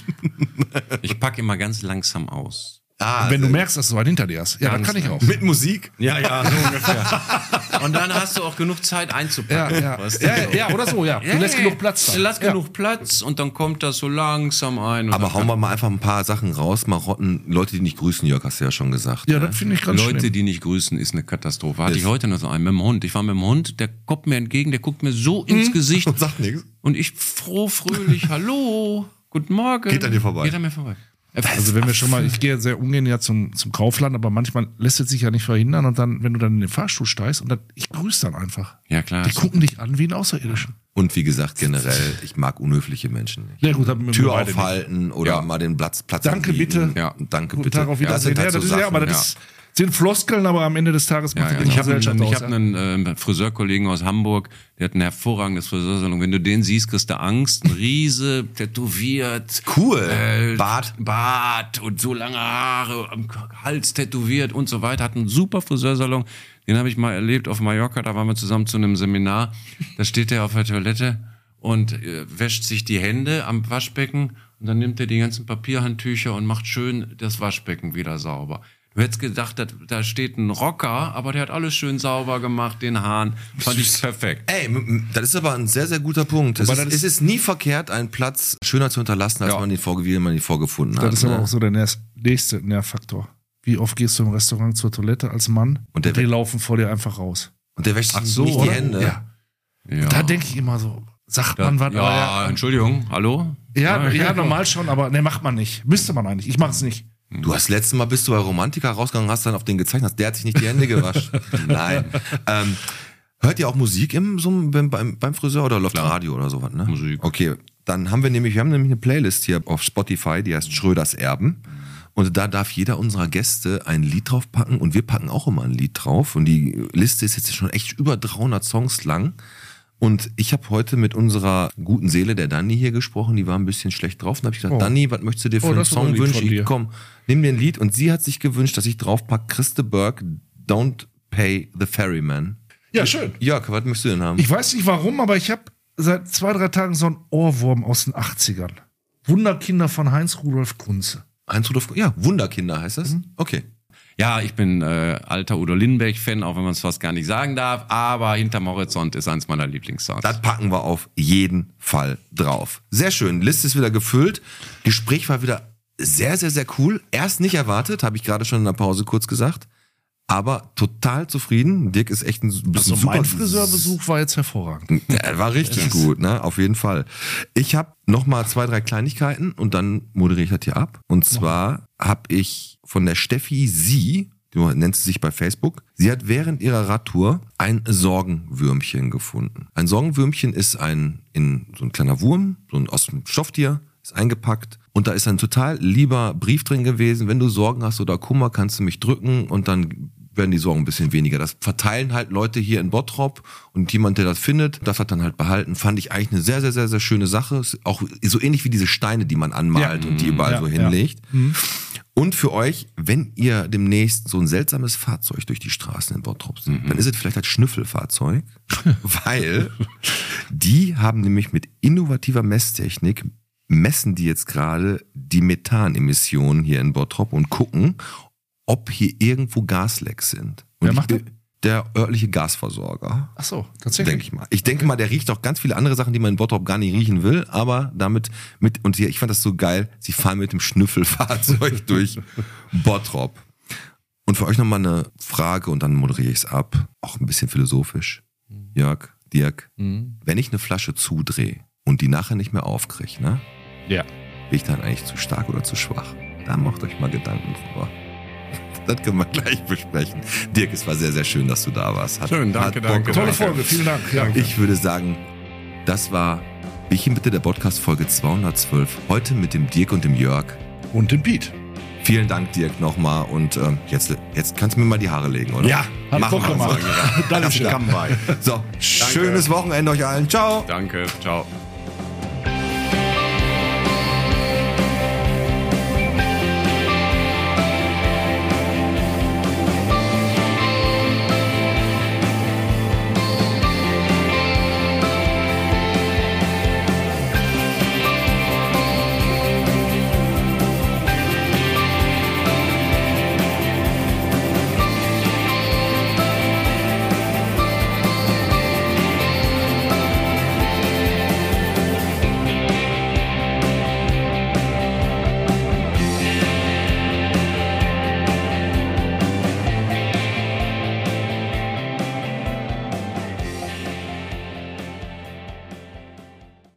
ich pack immer ganz langsam aus. Ah, wenn du sehr- merkst, dass du weit hinter dir hast. Ja, dann Ganz kann ich auch. mit Musik? Ja, ja, so ungefähr. Und dann hast du auch genug Zeit Ja, einzupacken. ja. weißt du? Ja, ja, ja, oder so, ja. Du lässt genug Platz da. Lass Ja. genug Platz und dann kommt das so langsam ein. Und Aber dann hauen wir mal einfach ein paar Sachen raus. Marotten, Leute, die nicht grüßen, Jörg, hast du ja schon gesagt. Ja, ne? das finde ich ganz Leute, schlimm. die nicht grüßen, ist eine Katastrophe. Hatte Ist- ich heute noch so einen mit dem Hund. Ich war mit dem Hund, der kommt mir entgegen, der guckt mir so ins Hm? Gesicht. Und sagt nichts. Und ich froh, fröhlich, hallo, guten Morgen. Geht an dir vorbei. Geht an mir vorbei. Also wenn wir schon mal, ich gehe sehr ungern ja zum, zum Kaufland, aber manchmal lässt es sich ja nicht verhindern und dann, wenn du dann in den Fahrstuhl steigst und dann, ich grüße dann einfach. Ja, klar. Die gucken dich an wie ein Außerirdischen. Und wie gesagt, generell, ich mag unhöfliche Menschen nicht. Ja, gut, haben wir Tür beide nicht. aufhalten oder Ja. mal den Platz, Platz Danke, anbieten. bitte. Ja, danke Guten bitte. Tag, auf Ja, das Wiedersehen. sind halt Ja, so das ist, ja, aber Sachen, das ist, sind Floskeln, aber am Ende des Tages macht Ja, die ja. Ich habe Gesellschaft einen, ich aus. hab ja. einen äh, Friseurkollegen aus Hamburg, der hat ein hervorragendes Friseursalon. Wenn du den siehst, kriegst du Angst. Ein Riese, tätowiert. Cool. Äh, Bart. Bart und so lange Haare, am Hals tätowiert und so weiter. Hat einen super Friseursalon. Den habe ich mal erlebt auf Mallorca. Da waren wir zusammen zu einem Seminar. Da steht er auf der Toilette und äh, wäscht sich die Hände am Waschbecken. Und dann nimmt er die ganzen Papierhandtücher und macht schön das Waschbecken wieder sauber. Du hättest gedacht, da, da steht ein Rocker, aber der hat alles schön sauber gemacht, den Hahn. Fand ich perfekt. Ey, m- m- das ist aber ein sehr, sehr guter Punkt. Es Wobei ist, das es ist nie verkehrt, einen Platz schöner zu hinterlassen, als Ja. man ihn vorge- wie man ihn vorgefunden hat. Das ist aber ne? auch so der nächste- nächste Nervfaktor. Wie oft gehst du im Restaurant zur Toilette als Mann Und und, der die we- laufen vor dir einfach raus? Und der wäscht Ach sich so, nicht die oder? Hände. Ja. Ja. Da denke ich immer so, sagt man was? ja, aber Entschuldigung, hallo? ja, ja, ja, normal schon, aber ne, macht man nicht. Müsste man eigentlich. Ich mache es nicht. Du hast letztes Mal bist du bei Romantiker rausgegangen, hast dann auf den gezeigt, hast, der hat sich nicht die Hände gewaschen. Nein. Ähm, hört ihr auch Musik im, so, beim, beim, beim Friseur oder läuft Radio oder sowas, ne? Musik. Okay, dann haben wir nämlich, wir haben nämlich eine Playlist hier auf Spotify, die heißt Schröders Erben. Und da darf jeder unserer Gäste ein Lied drauf packen und wir packen auch immer ein Lied drauf. Und die Liste ist jetzt schon echt über dreihundert Songs lang. Und ich habe heute mit unserer guten Seele, der Dani, hier gesprochen, die war ein bisschen schlecht drauf. Und habe ich gesagt, Oh. Dani, was möchtest du dir für Oh, einen das ist aber Song lieb wünschen? von dir. Ich, komm, nimm dir ein Lied. Und sie hat sich gewünscht, dass ich draufpacke, Christe Burke, Don't Pay the Ferryman. Ja, schön. Jörg, was möchtest du denn haben? Ich weiß nicht warum, aber ich habe seit zwei, drei Tagen so einen Ohrwurm aus den achtzigern. Wunderkinder von Heinz Rudolf Kunze. Heinz Rudolf, ja, Wunderkinder heißt das? Okay. Ja, ich bin äh, alter Udo Lindenberg-Fan, auch wenn man es fast gar nicht sagen darf. Aber Hinterm Horizont ist eins meiner Lieblingssongs. Das packen wir auf jeden Fall drauf. Sehr schön. Liste ist wieder gefüllt. Gespräch war wieder sehr, sehr, sehr cool. Erst nicht erwartet, habe ich gerade schon in der Pause kurz gesagt. Aber total zufrieden. Dirk ist echt ein bisschen Also super. mein Friseurbesuch war jetzt hervorragend. Ja, war richtig gut, ne? Auf jeden Fall. Ich habe noch mal zwei, drei Kleinigkeiten und dann moderiere ich das hier ab. Und zwar habe ich von der Steffi Sie, die nennt sie sich bei Facebook, sie hat während ihrer Radtour ein Sorgenwürmchen gefunden. Ein Sorgenwürmchen ist ein, in, so ein kleiner Wurm, so ein aus dem Stofftier, ist eingepackt und da ist ein total lieber Brief drin gewesen. Wenn du Sorgen hast oder Kummer, kannst du mich drücken und dann werden die Sorgen ein bisschen weniger. Das verteilen halt Leute hier in Bottrop und jemand, der das findet, darf das dann halt behalten. Fand ich eigentlich eine sehr, sehr, sehr, sehr schöne Sache. Ist auch so ähnlich wie diese Steine, die man anmalt Ja. und die überall Ja, so ja. hinlegt. Mhm. Und für euch, wenn ihr demnächst so ein seltsames Fahrzeug durch die Straßen in Bottrop seht, Mhm. dann ist es vielleicht das Schnüffelfahrzeug, weil die haben nämlich mit innovativer Messtechnik messen die jetzt gerade die Methanemissionen hier in Bottrop und gucken, ob hier irgendwo Gaslecks sind. Und Wer macht ich, der örtliche Gasversorger. Ach so, tatsächlich. Denke ich mal. Ich denke mal, der riecht auch ganz viele andere Sachen, die man in Bottrop gar nicht riechen will, aber damit mit, und sie, ich fand das so geil, sie fahren mit dem Schnüffelfahrzeug durch Bottrop. Und für euch nochmal eine Frage und dann moderiere ich es ab. Auch ein bisschen philosophisch. Jörg, Dirk, Mhm. wenn ich eine Flasche zudrehe und die nachher nicht mehr aufkriege, ne? Ja. Bin ich dann eigentlich zu stark oder zu schwach? Da macht euch mal Gedanken drüber. Das können wir gleich besprechen. Dirk, es war sehr, sehr schön, dass du da warst. Hat, Schön, danke, hat Bock danke. gemacht. Tolle Folge, vielen Dank. Ja. Ich würde sagen, das war Bierchen bitte, der Podcast Folge zweihundertzwölf. Heute mit dem Dirk und dem Jörg. Und den Piet. Vielen Dank, Dirk, nochmal. Und ähm, jetzt, jetzt kannst du mir mal die Haare legen, oder? Ja, hat Machen Bock wir gemacht. so. Dankeschön. Come by. So, schönes Wochenende euch allen. Ciao. Danke, ciao.